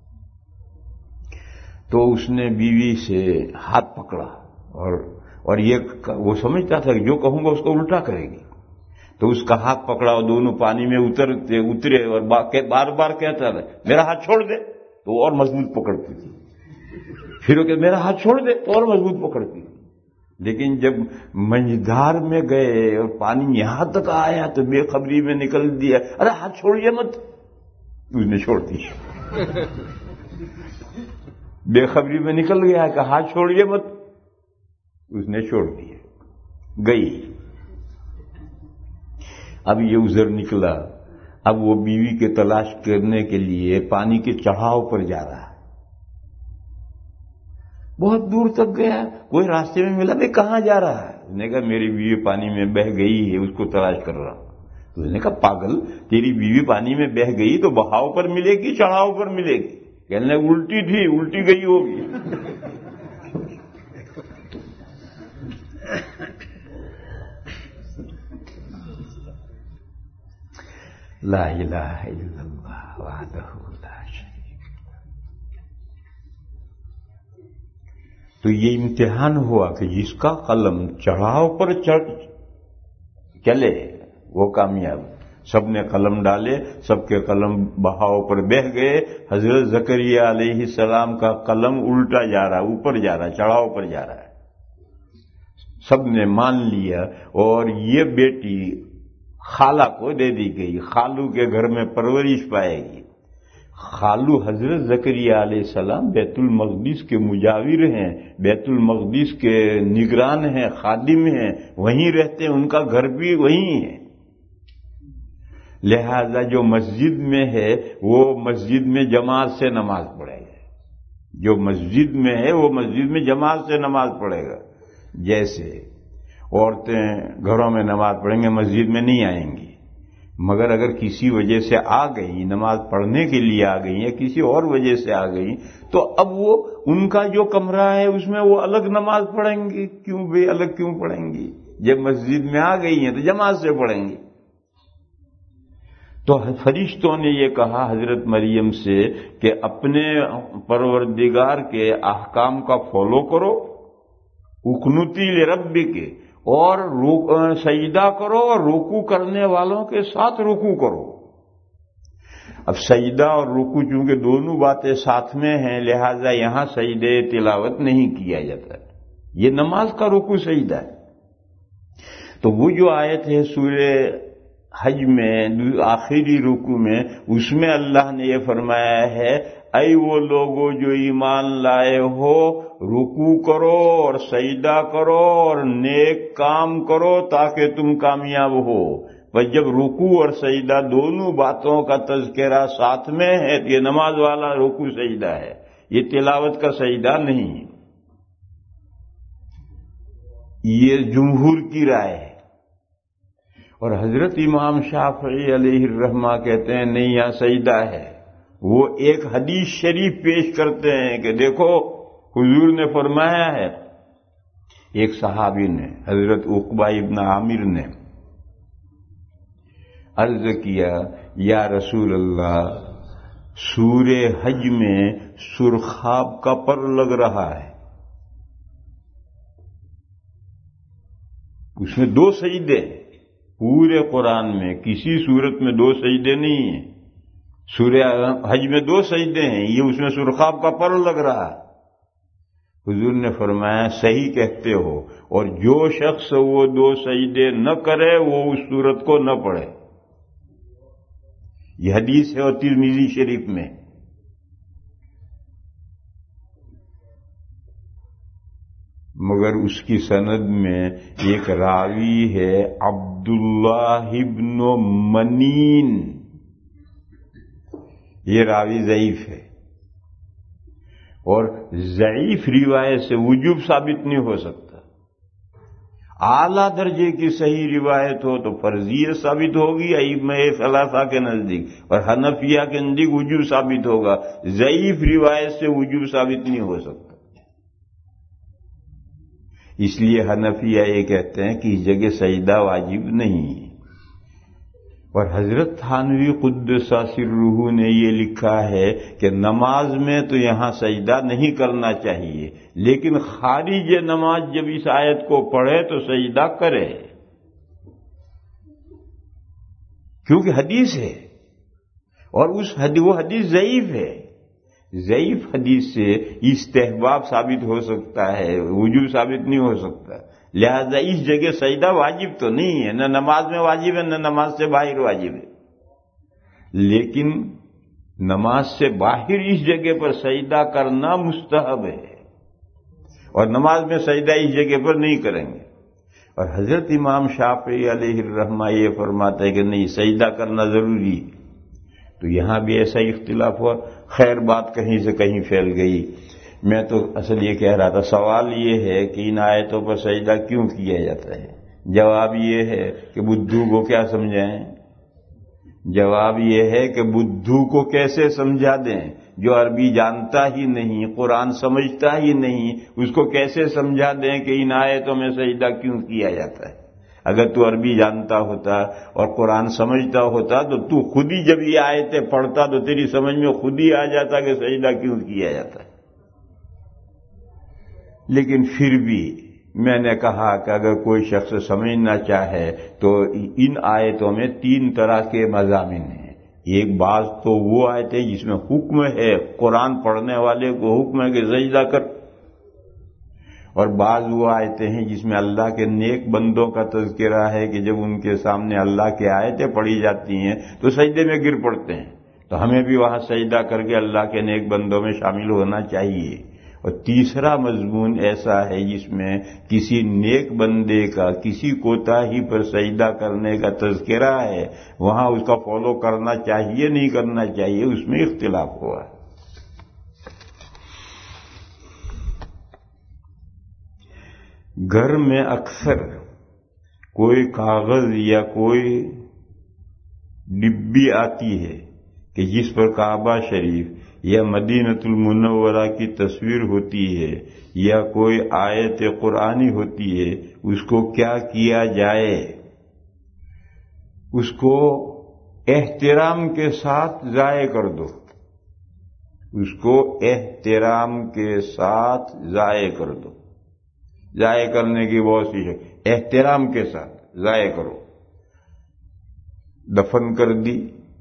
تو اس نے بیوی سے ہاتھ پکڑا اور اور یہ وہ سمجھتا تھا کہ جو کہوں گا اس کو الٹا کرے گی. تو اس کا ہاتھ پکڑا اور دونوں پانی میں اترتے اترے اور بار بار کہتا تھا میرا ہاتھ چھوڑ دے، تو اور مضبوط پکڑتی تھی. پھر وہ کہ میرا ہاتھ چھوڑ دے تو اور مضبوط پکڑتی تھی. لیکن جب منجدار میں گئے اور پانی یہاں تک آیا تو بے خبری میں نکل دیا، ارے ہاتھ چھوڑیے مت. اس نے چھوڑ دیا. بے خبری میں نکل گیا کہ ہاتھ چھوڑیے مت، اس نے چھوڑ دیا. گئی. اب یہ عذر نکلا. اب وہ بیوی کے تلاش کرنے کے لیے پانی کے چڑھاؤ پر جا رہا ہے. بہت دور تک گیا، کوئی راستے میں ملا، بھائی کہاں جا رہا ہے؟ اس نے کہا میری بیوی پانی میں بہہ گئی ہے، اس کو تلاش کر رہا ہوں. اس نے کہا پاگل، تیری بیوی پانی میں بہہ گئی تو بہاؤ پر ملے گی چڑھاؤ پر ملے گی؟ کہنے الٹی تھی، الٹی گئی ہوگی. لا الہ الا اللہ وحدہ لا شریک لہ. تو یہ امتحان ہوا کہ جس کا قلم چڑھاؤ پر چڑھ چلے وہ کامیاب. سب نے قلم ڈالے، سب کے قلم بہاؤ پر بہہ گئے. حضرت زکریا علیہ السلام کا قلم الٹا جا رہا، اوپر جا رہا، چڑھاؤ پر جا رہا ہے. سب نے مان لیا اور یہ بیٹی خالہ کو دے دی گئی. خالو کے گھر میں پرورش پائے گی. خالو حضرت زکریا علیہ السلام بیت المقدس کے مجاور ہیں، بیت المقدس کے نگران ہیں، خادم ہیں، وہیں رہتے ہیں، ان کا گھر بھی وہیں ہے. لہذا جو مسجد میں ہے وہ مسجد میں جماعت سے نماز پڑھے گا. جو مسجد میں ہے وہ مسجد میں جماعت سے نماز پڑھے گا. جیسے عورتیں گھروں میں نماز پڑھیں گے، مسجد میں نہیں آئیں گی. مگر اگر کسی وجہ سے آ گئی، نماز پڑھنے کے لیے آ گئی یا کسی اور وجہ سے آ گئی، تو اب وہ ان کا جو کمرہ ہے اس میں وہ الگ نماز پڑھیں گی. کیوں بھائی الگ کیوں پڑھیں گی؟ جب مسجد میں آ گئی ہیں تو جماعت سے پڑھیں گی. تو فرشتوں نے یہ کہا حضرت مریم سے کہ اپنے پروردگار کے احکام کا فالو کرو. اقنتی لربک، اور سجدہ کرو اور رکوع کرنے والوں کے ساتھ رکوع کرو۔ اب سجدہ اور رکوع چونکہ دونوں باتیں ساتھ میں ہیں، لہذا یہاں سجدے تلاوت نہیں کیا جاتا، یہ نماز کا رکوع سجدہ ہے۔ تو وہ جو آیت ہے سورہ حج میں آخری رکوع میں، اس میں اللہ نے یہ فرمایا ہے، اے وہ لوگوں جو ایمان لائے ہو، رکوع کرو اور سجدہ کرو اور نیک کام کرو تاکہ تم کامیاب ہو۔ پر جب رکوع اور سجدہ دونوں باتوں کا تذکرہ ساتھ میں ہے تو یہ نماز والا رکوع سجدہ ہے، یہ تلاوت کا سجدہ نہیں۔ یہ جمہور کی رائے ہے، اور حضرت امام شافعی علیہ الرحمہ کہتے ہیں نہیں، یہاں سجدہ ہے۔ وہ ایک حدیث شریف پیش کرتے ہیں کہ دیکھو حضور نے فرمایا ہے، ایک صحابی نے حضرت عقبہ ابن عامر نے عرض کیا، یا رسول اللہ، سورہ حج میں سرخاب کا پر لگ رہا ہے، اس میں دو سجدے ہیں، پورے قرآن میں کسی صورت میں دو سجدے نہیں ہیں، سورہ حج میں دو سجدے ہیں، یہ اس میں سرخاب کا پر لگ رہا ہے۔ حضور نے فرمایا صحیح کہتے ہو، اور جو شخص وہ دو سجدے نہ کرے وہ اس سورت کو نہ پڑھے۔ یہ حدیث ہے اور ترمذی شریف میں۔ مگر اس کی سند میں ایک راوی ہے عبداللہ ابن منین، یہ راوی ضعیف ہے، اور ضعیف روایت سے وجوب ثابت نہیں ہو سکتا۔ اعلیٰ درجے کی صحیح روایت ہو تو فرضیت ثابت ہوگی ائمہ ثلاثہ کے نزدیک، اور حنفیہ کے نزدیک وجوب ثابت ہوگا۔ ضعیف روایت سے وجوب ثابت نہیں ہو سکتا، اس لیے حنفیہ یہ کہتے ہیں کہ اس جگہ سجدہ واجب نہیں ہے۔ اور حضرت تھانوی قدس سرہ نے یہ لکھا ہے کہ نماز میں تو یہاں سجدہ نہیں کرنا چاہیے، لیکن خارج نماز جب اس آیت کو پڑھے تو سجدہ کرے، کیونکہ حدیث ہے، اور اس حدیث وہ حدیث ضعیف ہے۔ ضعیف حدیث سے استحباب ثابت ہو سکتا ہے، وجوب ثابت نہیں ہو سکتا، لہذا اس جگہ سجدہ واجب تو نہیں ہے، نہ نماز میں واجب ہے نہ نماز سے باہر واجب ہے، لیکن نماز سے باہر اس جگہ پر سجدہ کرنا مستحب ہے، اور نماز میں سجدہ اس جگہ پر نہیں کریں گے۔ اور حضرت امام شافعی علیہ الرحمہ یہ فرماتے ہیں کہ نہیں، سجدہ کرنا ضروری ہے۔ تو یہاں بھی ایسا اختلاف ہوا، خیر بات کہیں سے کہیں پھیل گئی۔ میں تو اصل یہ کہہ رہا تھا، سوال یہ ہے کہ ان آیتوں پر سجدہ کیوں کیا جاتا ہے؟ جواب یہ ہے کہ بدھو کو کیا سمجھائیں؟ جواب یہ ہے کہ بدھو کو کیسے سمجھا دیں؟ جو عربی جانتا ہی نہیں، قرآن سمجھتا ہی نہیں، اس کو کیسے سمجھا دیں کہ ان آیتوں میں سجدہ کیوں کیا جاتا ہے؟ اگر تو عربی جانتا ہوتا اور قرآن سمجھتا ہوتا تو تو خود ہی جب یہ آیتیں پڑھتا تو تیری سمجھ میں خود ہی آ جاتا کہ سجدہ کیوں کیا جاتا ہے۔ لیکن پھر بھی میں نے کہا کہ اگر کوئی شخص سمجھنا چاہے تو ان آیتوں میں تین طرح کے مضامین ہیں۔ ایک بعض تو وہ آیتیں جس میں حکم ہے، قرآن پڑھنے والے کو حکم ہے کہ سجدہ کر، اور بعض وہ آیتیں ہیں جس میں اللہ کے نیک بندوں کا تذکرہ ہے کہ جب ان کے سامنے اللہ کی آیتیں پڑھی جاتی ہیں تو سجدے میں گر پڑتے ہیں، تو ہمیں بھی وہاں سجدہ کر کے اللہ کے نیک بندوں میں شامل ہونا چاہیے۔ اور تیسرا مضمون ایسا ہے جس میں کسی نیک بندے کا کسی کوتاہی پر سجدہ کرنے کا تذکرہ ہے، وہاں اس کا فالو کرنا چاہیے نہیں کرنا چاہیے، اس میں اختلاف ہوا ہے۔ گھر میں اکثر کوئی کاغذ یا کوئی ڈبی آتی ہے کہ جس پر کعبہ شریف یا مدینۃ المنورہ کی تصویر ہوتی ہے یا کوئی آیت قرآنی ہوتی ہے، اس کو کیا کیا جائے؟ اس کو احترام کے ساتھ ضائع کر دو، اس کو احترام کے ساتھ ضائع کر دو۔ ضائع کرنے کی بہت سی شکل، احترام کے ساتھ ضائع کرو. دفن کر دی،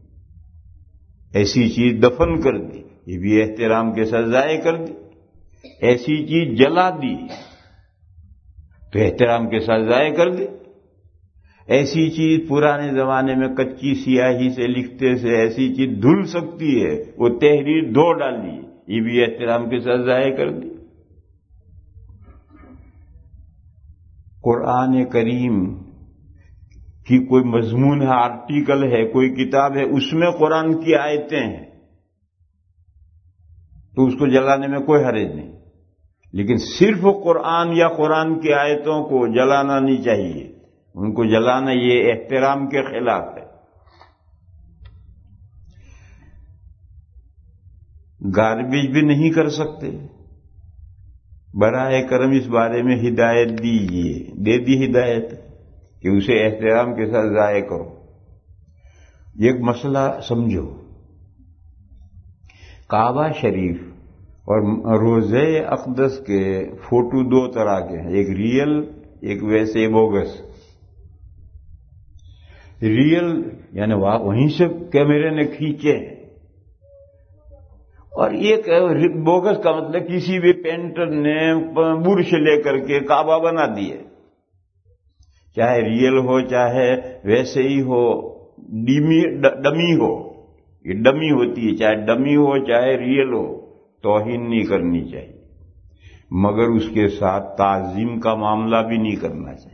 ایسی چیز دفن کر دی، یہ بھی احترام کے ساتھ ضائع کر دی. ایسی چیز جلا دی تو احترام کے ساتھ ضائع کر دی. ایسی چیز پرانے زمانے میں کچی سیاہی سے لکھتے سے ایسی چیز دھل سکتی ہے، وہ تحریر دھو ڈالی، یہ بھی احترام کے ساتھ ضائع کر دی. قرآن کریم کی کوئی مضمون ہے، آرٹیکل ہے، کوئی کتاب ہے، اس میں قرآن کی آیتیں ہیں تو اس کو جلانے میں کوئی حرج نہیں، لیکن صرف قرآن یا قرآن کی آیتوں کو جلانا نہیں چاہیے. ان کو جلانا یہ احترام کے خلاف ہے. گاربیج بھی نہیں کر سکتے. براہ کرم اس بارے میں ہدایت دیجیے. دے دی ہدایت کہ اسے احترام کے ساتھ ضائع کرو. ایک مسئلہ سمجھو، کعبہ شریف اور روضہ اقدس کے فوٹو دو طرح کے ہیں، ایک ریئل ایک ویسے بوگس. ریئل یعنی وہیں سے کیمرے نے کھینچے، اور ایک بوگس کا مطلب کسی بھی پینٹر نے برش لے کر کے کعبہ بنا دیے. چاہے ریئل ہو چاہے ویسے ہی ہو، ڈمی ڈمی ہو، یہ ڈمی ہوتی ہے، چاہے ڈمی ہو چاہے ریئل ہو، توہین نہیں کرنی چاہیے، مگر اس کے ساتھ تعظیم کا معاملہ بھی نہیں کرنا چاہیے.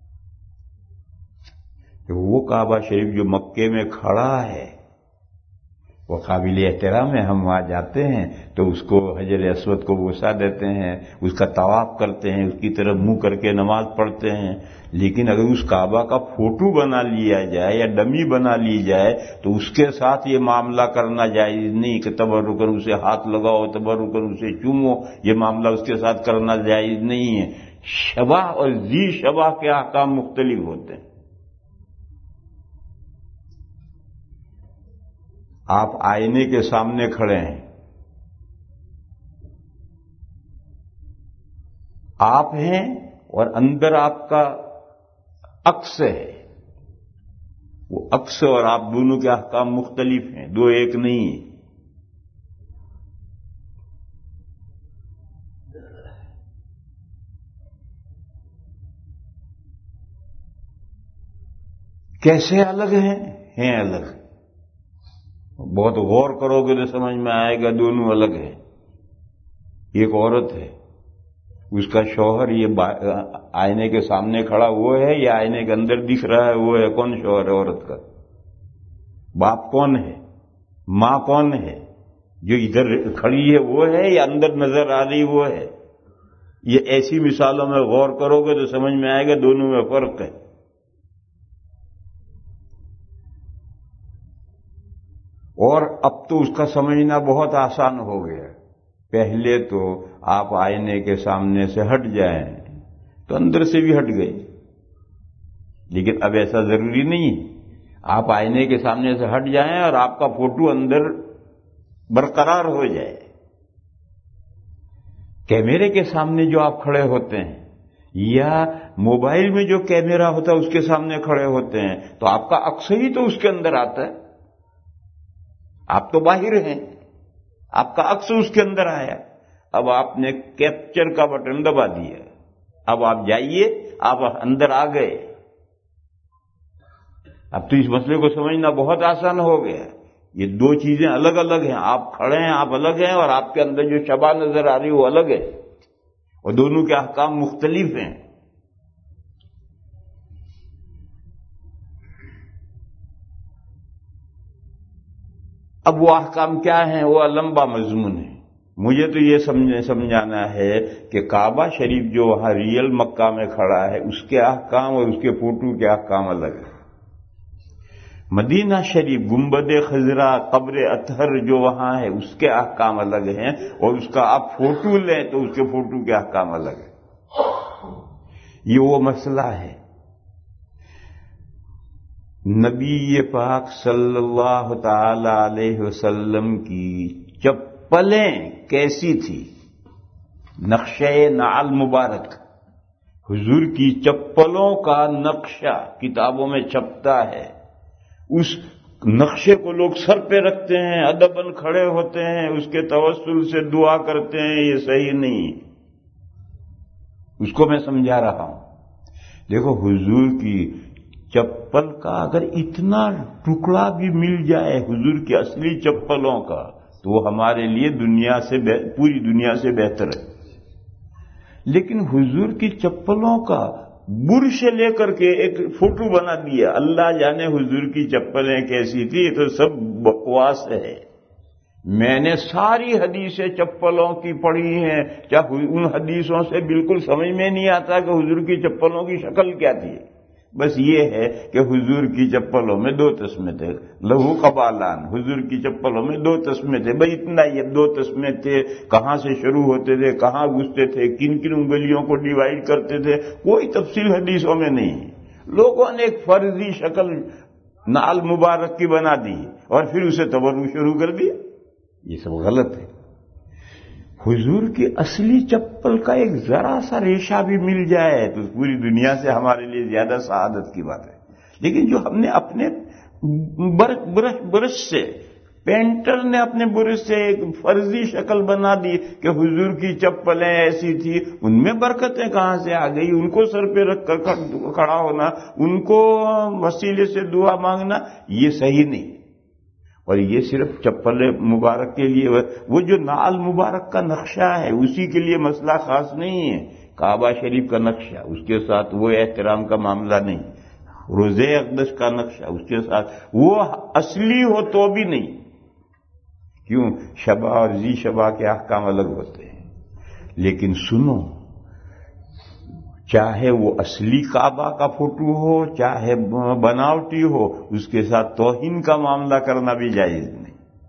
وہ کعبہ شریف جو مکے میں کھڑا ہے وہ قابل احترام ہے. ہم وہاں جاتے ہیں تو اس کو حجر اسود کو بوسہ دیتے ہیں، اس کا طواف کرتے ہیں، اس کی طرف منہ کر کے نماز پڑھتے ہیں. لیکن اگر اس کعبہ کا فوٹو بنا لیا جائے یا ڈمی بنا لی جائے تو اس کے ساتھ یہ معاملہ کرنا جائز نہیں کہ تبرکن اسے ہاتھ لگاؤ، تبرکن اسے چومو. یہ معاملہ اس کے ساتھ کرنا جائز نہیں ہے. شبح اور ذی شبح کے احکام مختلف ہوتے ہیں. آپ آئینے کے سامنے کھڑے ہیں، آپ ہیں اور اندر آپ کا عکس ہے. وہ عکس اور آپ دونوں کے احکام مختلف ہیں، دو ایک نہیں ہیں. کیسے الگ ہیں؟ ہیں الگ. بہت غور کرو گے تو سمجھ میں آئے گا دونوں الگ ہیں. ایک عورت ہے، اس کا شوہر یہ آئینے کے سامنے کھڑا وہ ہے یا آئینے کے اندر دکھ رہا ہے وہ ہے؟ کون شوہر ہے عورت کا؟ باپ کون ہے؟ ماں کون ہے؟ جو ادھر کھڑی ہے وہ ہے یا اندر نظر آ رہی وہ ہے؟ یہ ایسی مثالوں میں غور کرو گے تو سمجھ میں آئے گا دونوں میں فرق ہے. اور اب تو اس کا سمجھنا بہت آسان ہو گیا. پہلے تو آپ آئینے کے سامنے سے ہٹ جائیں تو اندر سے بھی ہٹ گئے، لیکن اب ایسا ضروری نہیں ہے. آپ آئینے کے سامنے سے ہٹ جائیں اور آپ کا فوٹو اندر برقرار ہو جائے. کیمرے کے سامنے جو آپ کھڑے ہوتے ہیں یا موبائل میں جو کیمرہ ہوتا ہے اس کے سامنے کھڑے ہوتے ہیں تو آپ کا عکس ہی تو اس کے اندر آتا ہے. آپ تو باہر ہیں، آپ کا عکس اس کے اندر آیا. اب آپ نے کیپچر کا بٹن دبا دیا، اب آپ جائیے، آپ اندر آ گئے. اب تو اس مسئلے کو سمجھنا بہت آسان ہو گیا. یہ دو چیزیں الگ الگ ہیں. آپ کھڑے ہیں، آپ الگ ہیں، اور آپ کے اندر جو شبح نظر آ رہی وہ الگ ہے، اور دونوں کے احکام مختلف ہیں. اب وہ احکام کیا ہیں؟ وہ لمبا مضمون ہے. مجھے تو یہ سمجھانا ہے کہ کعبہ شریف جو وہاں ریئل مکہ میں کھڑا ہے اس کے احکام اور اس کے فوٹو کے احکام الگ ہیں. مدینہ شریف گنبد خضرا قبر اطہر جو وہاں ہے اس کے احکام الگ ہیں، اور اس کا آپ فوٹو لیں تو اس کے فوٹو کے احکام الگ ہیں. یہ وہ مسئلہ ہے. نبی پاک صلی اللہ تعالی علیہ وسلم کی چپلیں کیسی تھی؟ نقشہ نعل مبارک حضور کی چپلوں کا نقشہ کتابوں میں چھپتا ہے، اس نقشے کو لوگ سر پہ رکھتے ہیں، ادباً کھڑے ہوتے ہیں، اس کے توسل سے دعا کرتے ہیں، یہ صحیح نہیں۔ اس کو میں سمجھا رہا ہوں۔ دیکھو حضور کی چپل کا اگر اتنا ٹکڑا بھی مل جائے حضور کی اصلی چپلوں کا تو وہ ہمارے لیے دنیا سے پوری دنیا سے بہتر ہے، لیکن حضور کی چپلوں کا برش لے کر کے ایک فوٹو بنا دیا۔ اللہ جانے حضور کی چپلیں کیسی تھی، یہ تو سب بکواس ہے۔ میں نے ساری حدیثیں چپلوں کی پڑھی ہیں، کیا ان حدیثوں سے بالکل سمجھ میں نہیں آتا کہ حضور کی چپلوں کی شکل کیا تھی۔ بس یہ ہے کہ حضور کی چپلوں میں دو تسمے تھے، لہو قبالان، حضور کی چپلوں میں دو تسمے تھے، بھائی اتنا یہ دو تسمے تھے، کہاں سے شروع ہوتے تھے، کہاں گھستے تھے، کن کن انگلیوں کو ڈیوائیڈ کرتے تھے، کوئی تفصیل حدیثوں میں نہیں۔ لوگوں نے ایک فرضی شکل نال مبارک کی بنا دی اور پھر اسے تبرک شروع کر دیا، یہ سب غلط ہے۔ حضور کی اصلی چپل کا ایک ذرا سا ریشہ بھی مل جائے تو پوری دنیا سے ہمارے لیے زیادہ سعادت کی بات ہے، لیکن جو ہم نے اپنے برش برش سے، پینٹر نے اپنے برش سے ایک فرضی شکل بنا دی کہ حضور کی چپلیں ایسی تھی، ان میں برکتیں کہاں سے آ گئی؟ ان کو سر پہ رکھ کر کھڑا ہونا، ان کو وسیلے سے دعا مانگنا، یہ صحیح نہیں۔ اور یہ صرف چپل مبارک کے لیے، وہ جو نال مبارک کا نقشہ ہے اسی کے لیے مسئلہ خاص نہیں ہے۔ کعبہ شریف کا نقشہ، اس کے ساتھ وہ احترام کا معاملہ نہیں، روضہ اقدس کا نقشہ، اس کے ساتھ وہ اصلی ہو تو بھی نہیں۔ کیوں؟ شبہ اور ذی شبہ کے احکام الگ ہوتے ہیں۔ لیکن سنو، چاہے وہ اصلی کعبہ کا فوٹو ہو چاہے بناوٹی ہو، اس کے ساتھ توہین کا معاملہ کرنا بھی جائز نہیں۔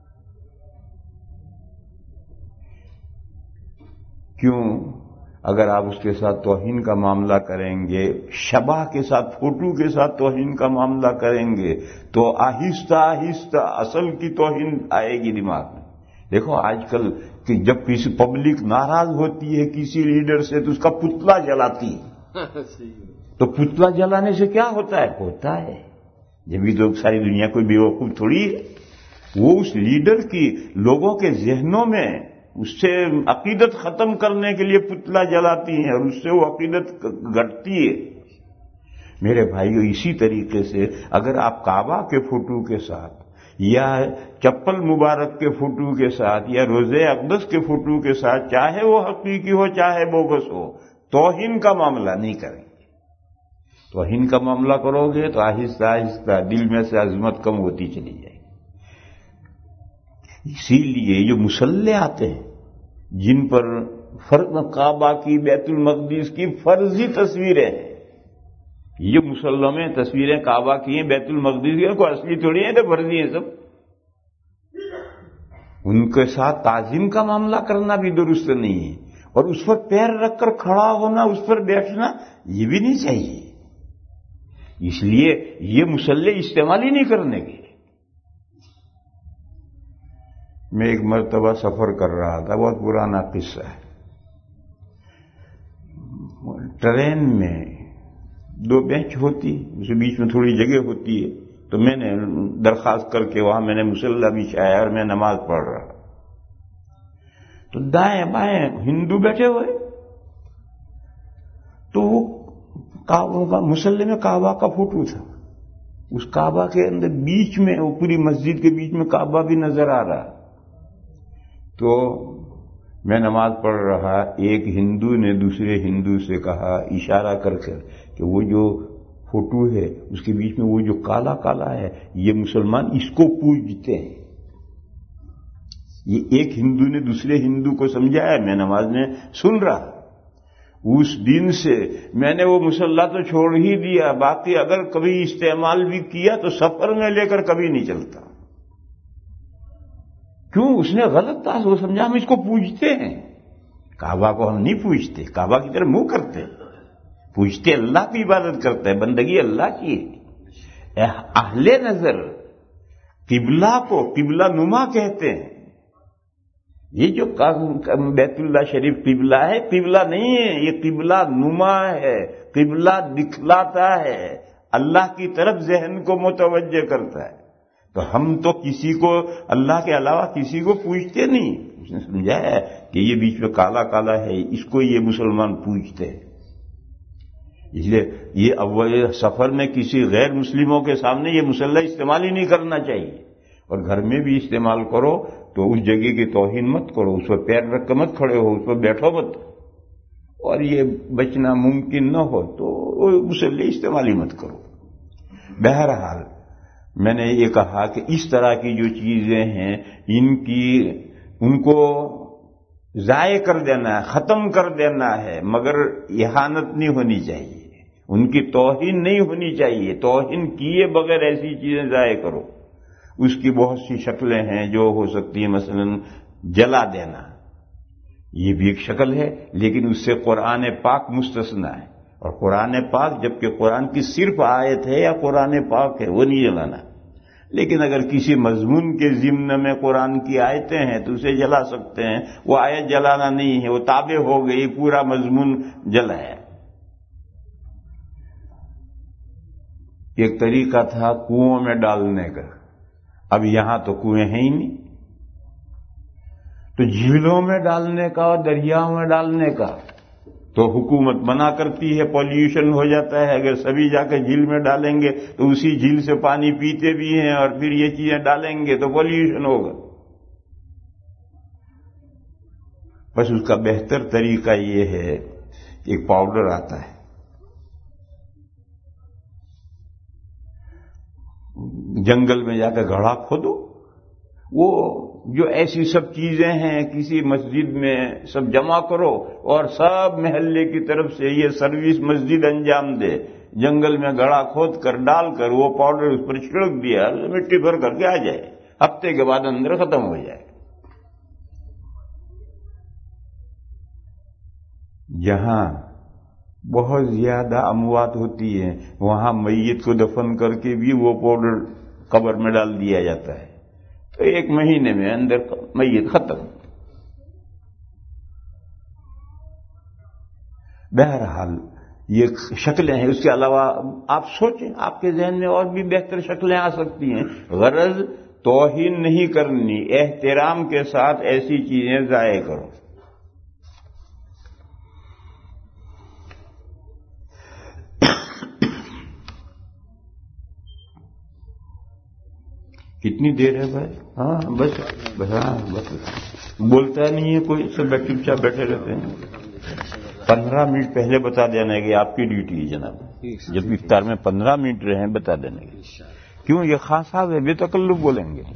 کیوں؟ اگر آپ اس کے ساتھ توہین کا معاملہ کریں گے، شبہ کے ساتھ، فوٹو کے ساتھ توہین کا معاملہ کریں گے تو آہستہ آہستہ اصل کی توہین آئے گی دماغ میں۔ دیکھو آج کل کہ جب کسی پبلک ناراض ہوتی ہے کسی لیڈر سے تو اس کا پتلا جلاتی ہے، تو پتلا جلانے سے کیا ہوتا ہے؟ ہوتا ہے جب بھی لوگ، ساری دنیا کوئی بیوقوف تھوڑی ہے، وہ اس لیڈر کی لوگوں کے ذہنوں میں اس سے عقیدت ختم کرنے کے لیے پتلا جلاتی ہیں اور اس سے وہ عقیدت گھٹتی ہے۔ میرے بھائیو، اسی طریقے سے اگر آپ کعبہ کے فوٹو کے ساتھ یا چپل مبارک کے فوٹو کے ساتھ یا روضہ اقدس کے فوٹو کے ساتھ، چاہے وہ حقیقی ہو چاہے بوگس ہو، توہین کا معاملہ نہیں کریں گے۔ توہین کا معاملہ کرو گے تو آہستہ آہستہ دل میں سے عظمت کم ہوتی چلی جائے گی۔ اسی لیے جو مسلح آتے ہیں جن پر فرق کعبہ کی، بیت المقدس کی فرضی تصویریں ہیں، یہ مسلح میں تصویریں کعبہ کی ہیں، بیت المقدس کی، کوئی اصلی تھوڑی ہیں، تو فرضی ہیں سب۔ ان کے ساتھ تعظیم کا معاملہ کرنا بھی درست نہیں ہے، اور اس پر پیر رکھ کر کھڑا ہونا، اس پر بیٹھنا، یہ بھی نہیں چاہیے۔ اس لیے یہ مسلح استعمال ہی نہیں کرنے کے۔ میں ایک مرتبہ سفر کر رہا تھا، بہت پرانا قصہ ہے۔ ٹرین میں دو بینچ ہوتی، اس کے بیچ میں تھوڑی جگہ ہوتی ہے، تو میں نے درخواست کر کے وہاں میں نے مصلی بچھایا اور میں نماز پڑھ رہا، تو دائیں بائیں ہندو بیٹھے ہوئے، تو وہ مصلی میں کعبہ کا فوٹو تھا، اس کعبہ کے اندر بیچ میں، وہ پوری مسجد کے بیچ میں کعبہ بھی نظر آ رہا، تو میں نماز پڑھ رہا، ایک ہندو نے دوسرے ہندو سے کہا اشارہ کر کر کہ وہ جو فوٹو ہے اس کے بیچ میں وہ جو کالا کالا ہے، یہ مسلمان اس کو پوجتے ہیں۔ یہ ایک ہندو نے دوسرے ہندو کو سمجھایا، میں نماز میں سن رہا۔ اس دن سے میں نے وہ مصلی تو چھوڑ ہی دیا، باقی اگر کبھی استعمال بھی کیا تو سفر میں لے کر کبھی نہیں چلتا۔ کیوں؟ اس نے غلط تھا، وہ سمجھا ہم اس کو پوجتے ہیں۔ کعبہ کو ہم نہیں پوجتے، کعبہ کی طرف منہ کرتے، پوجتے اللہ کی عبادت کرتے ہیں، بندگی اللہ کی ہے۔ اہل نظر قبلہ کو قبلہ نما کہتے ہیں، یہ جو بیت اللہ شریف قبلہ ہے، قبلہ نہیں ہے، یہ قبلہ نما ہے، قبلہ دکھلاتا ہے، اللہ کی طرف ذہن کو متوجہ کرتا ہے۔ تو ہم تو کسی کو اللہ کے علاوہ کسی کو پوچھتے نہیں۔ اس نے سمجھایا کہ یہ بیچ میں کالا کالا ہے، اس کو یہ مسلمان پوچھتے ہیں۔ اس لیے یہ اول سفر میں کسی غیر مسلموں کے سامنے یہ مسلح استعمال ہی نہیں کرنا چاہیے، اور گھر میں بھی استعمال کرو تو اس جگہ کی توہین مت کرو، اس پر پیر رکھ کے مت کھڑے ہو، اس پر بیٹھو مت، اور یہ بچنا ممکن نہ ہو تو مسلح استعمال ہی مت کرو۔ بہرحال میں نے یہ کہا کہ اس طرح کی جو چیزیں ہیں ان کی ان کو ضائع کر دینا ہے، ختم کر دینا ہے، مگر اہانت نہیں ہونی چاہیے، ان کی توہین نہیں ہونی چاہیے۔ توہین کیے بغیر ایسی چیزیں ضائع کرو۔ اس کی بہت سی شکلیں ہیں جو ہو سکتی ہیں، مثلا جلا دینا، یہ بھی ایک شکل ہے، لیکن اس سے قرآن پاک مستثنا ہے، اور قرآن پاک جبکہ قرآن کی صرف آیت ہے یا قرآن پاک ہے وہ نہیں جلانا۔ لیکن اگر کسی مضمون کے ضمن میں قرآن کی آیتیں ہیں تو اسے جلا سکتے ہیں، وہ آیت جلانا نہیں ہے، وہ تابع ہو گئی، پورا مضمون جلا ہے۔ ایک طریقہ تھا کنووں میں ڈالنے کا، اب یہاں تو کنویں ہیں ہی نہیں، تو جھیلوں میں ڈالنے کا اور دریاؤں میں ڈالنے کا تو حکومت منع کرتی ہے، پولیوشن ہو جاتا ہے۔ اگر سبھی جا کے جھیل میں ڈالیں گے تو اسی جھیل سے پانی پیتے بھی ہیں، اور پھر یہ چیزیں ڈالیں گے تو پولیوشن ہوگا۔ بس اس کا بہتر طریقہ یہ ہے، ایک پاؤڈر آتا ہے، جنگل میں جا کے گڑھا کھودو، وہ جو ایسی سب چیزیں ہیں کسی مسجد میں سب جمع کرو، اور سب محلے کی طرف سے یہ سروس مسجد انجام دے، جنگل میں گڑھا کھود کر ڈال کر وہ پاؤڈر اس پر چھڑک دیا، مٹی بھر کر کے آ جائے، ہفتے کے بعد اندر ختم ہو جائے۔ جہاں بہت زیادہ اموات ہوتی ہیں وہاں میت کو دفن کر کے بھی وہ پاؤڈر قبر میں ڈال دیا جاتا ہے، تو ایک مہینے میں اندر میت ختم۔ بہرحال یہ شکلیں ہیں، اس کے علاوہ آپ سوچیں، آپ کے ذہن میں اور بھی بہتر شکلیں آ سکتی ہیں۔ غرض توہین نہیں کرنی، احترام کے ساتھ ایسی چیزیں ضائع کرو۔ کتنی دیر ہے بھائی؟ ہاں بس بس ہاں بس بولتا نہیں ہے کوئی، سب چپ چاپ بیٹھے رہتے ہیں۔ پندرہ منٹ پہلے بتا دینا کہ آپ کی ڈیوٹی ہے جناب، جب افطار میں پندرہ منٹ رہیں بتا دینا، کیوں یہ خاص صاحب ہے بے تکلف بولیں گے۔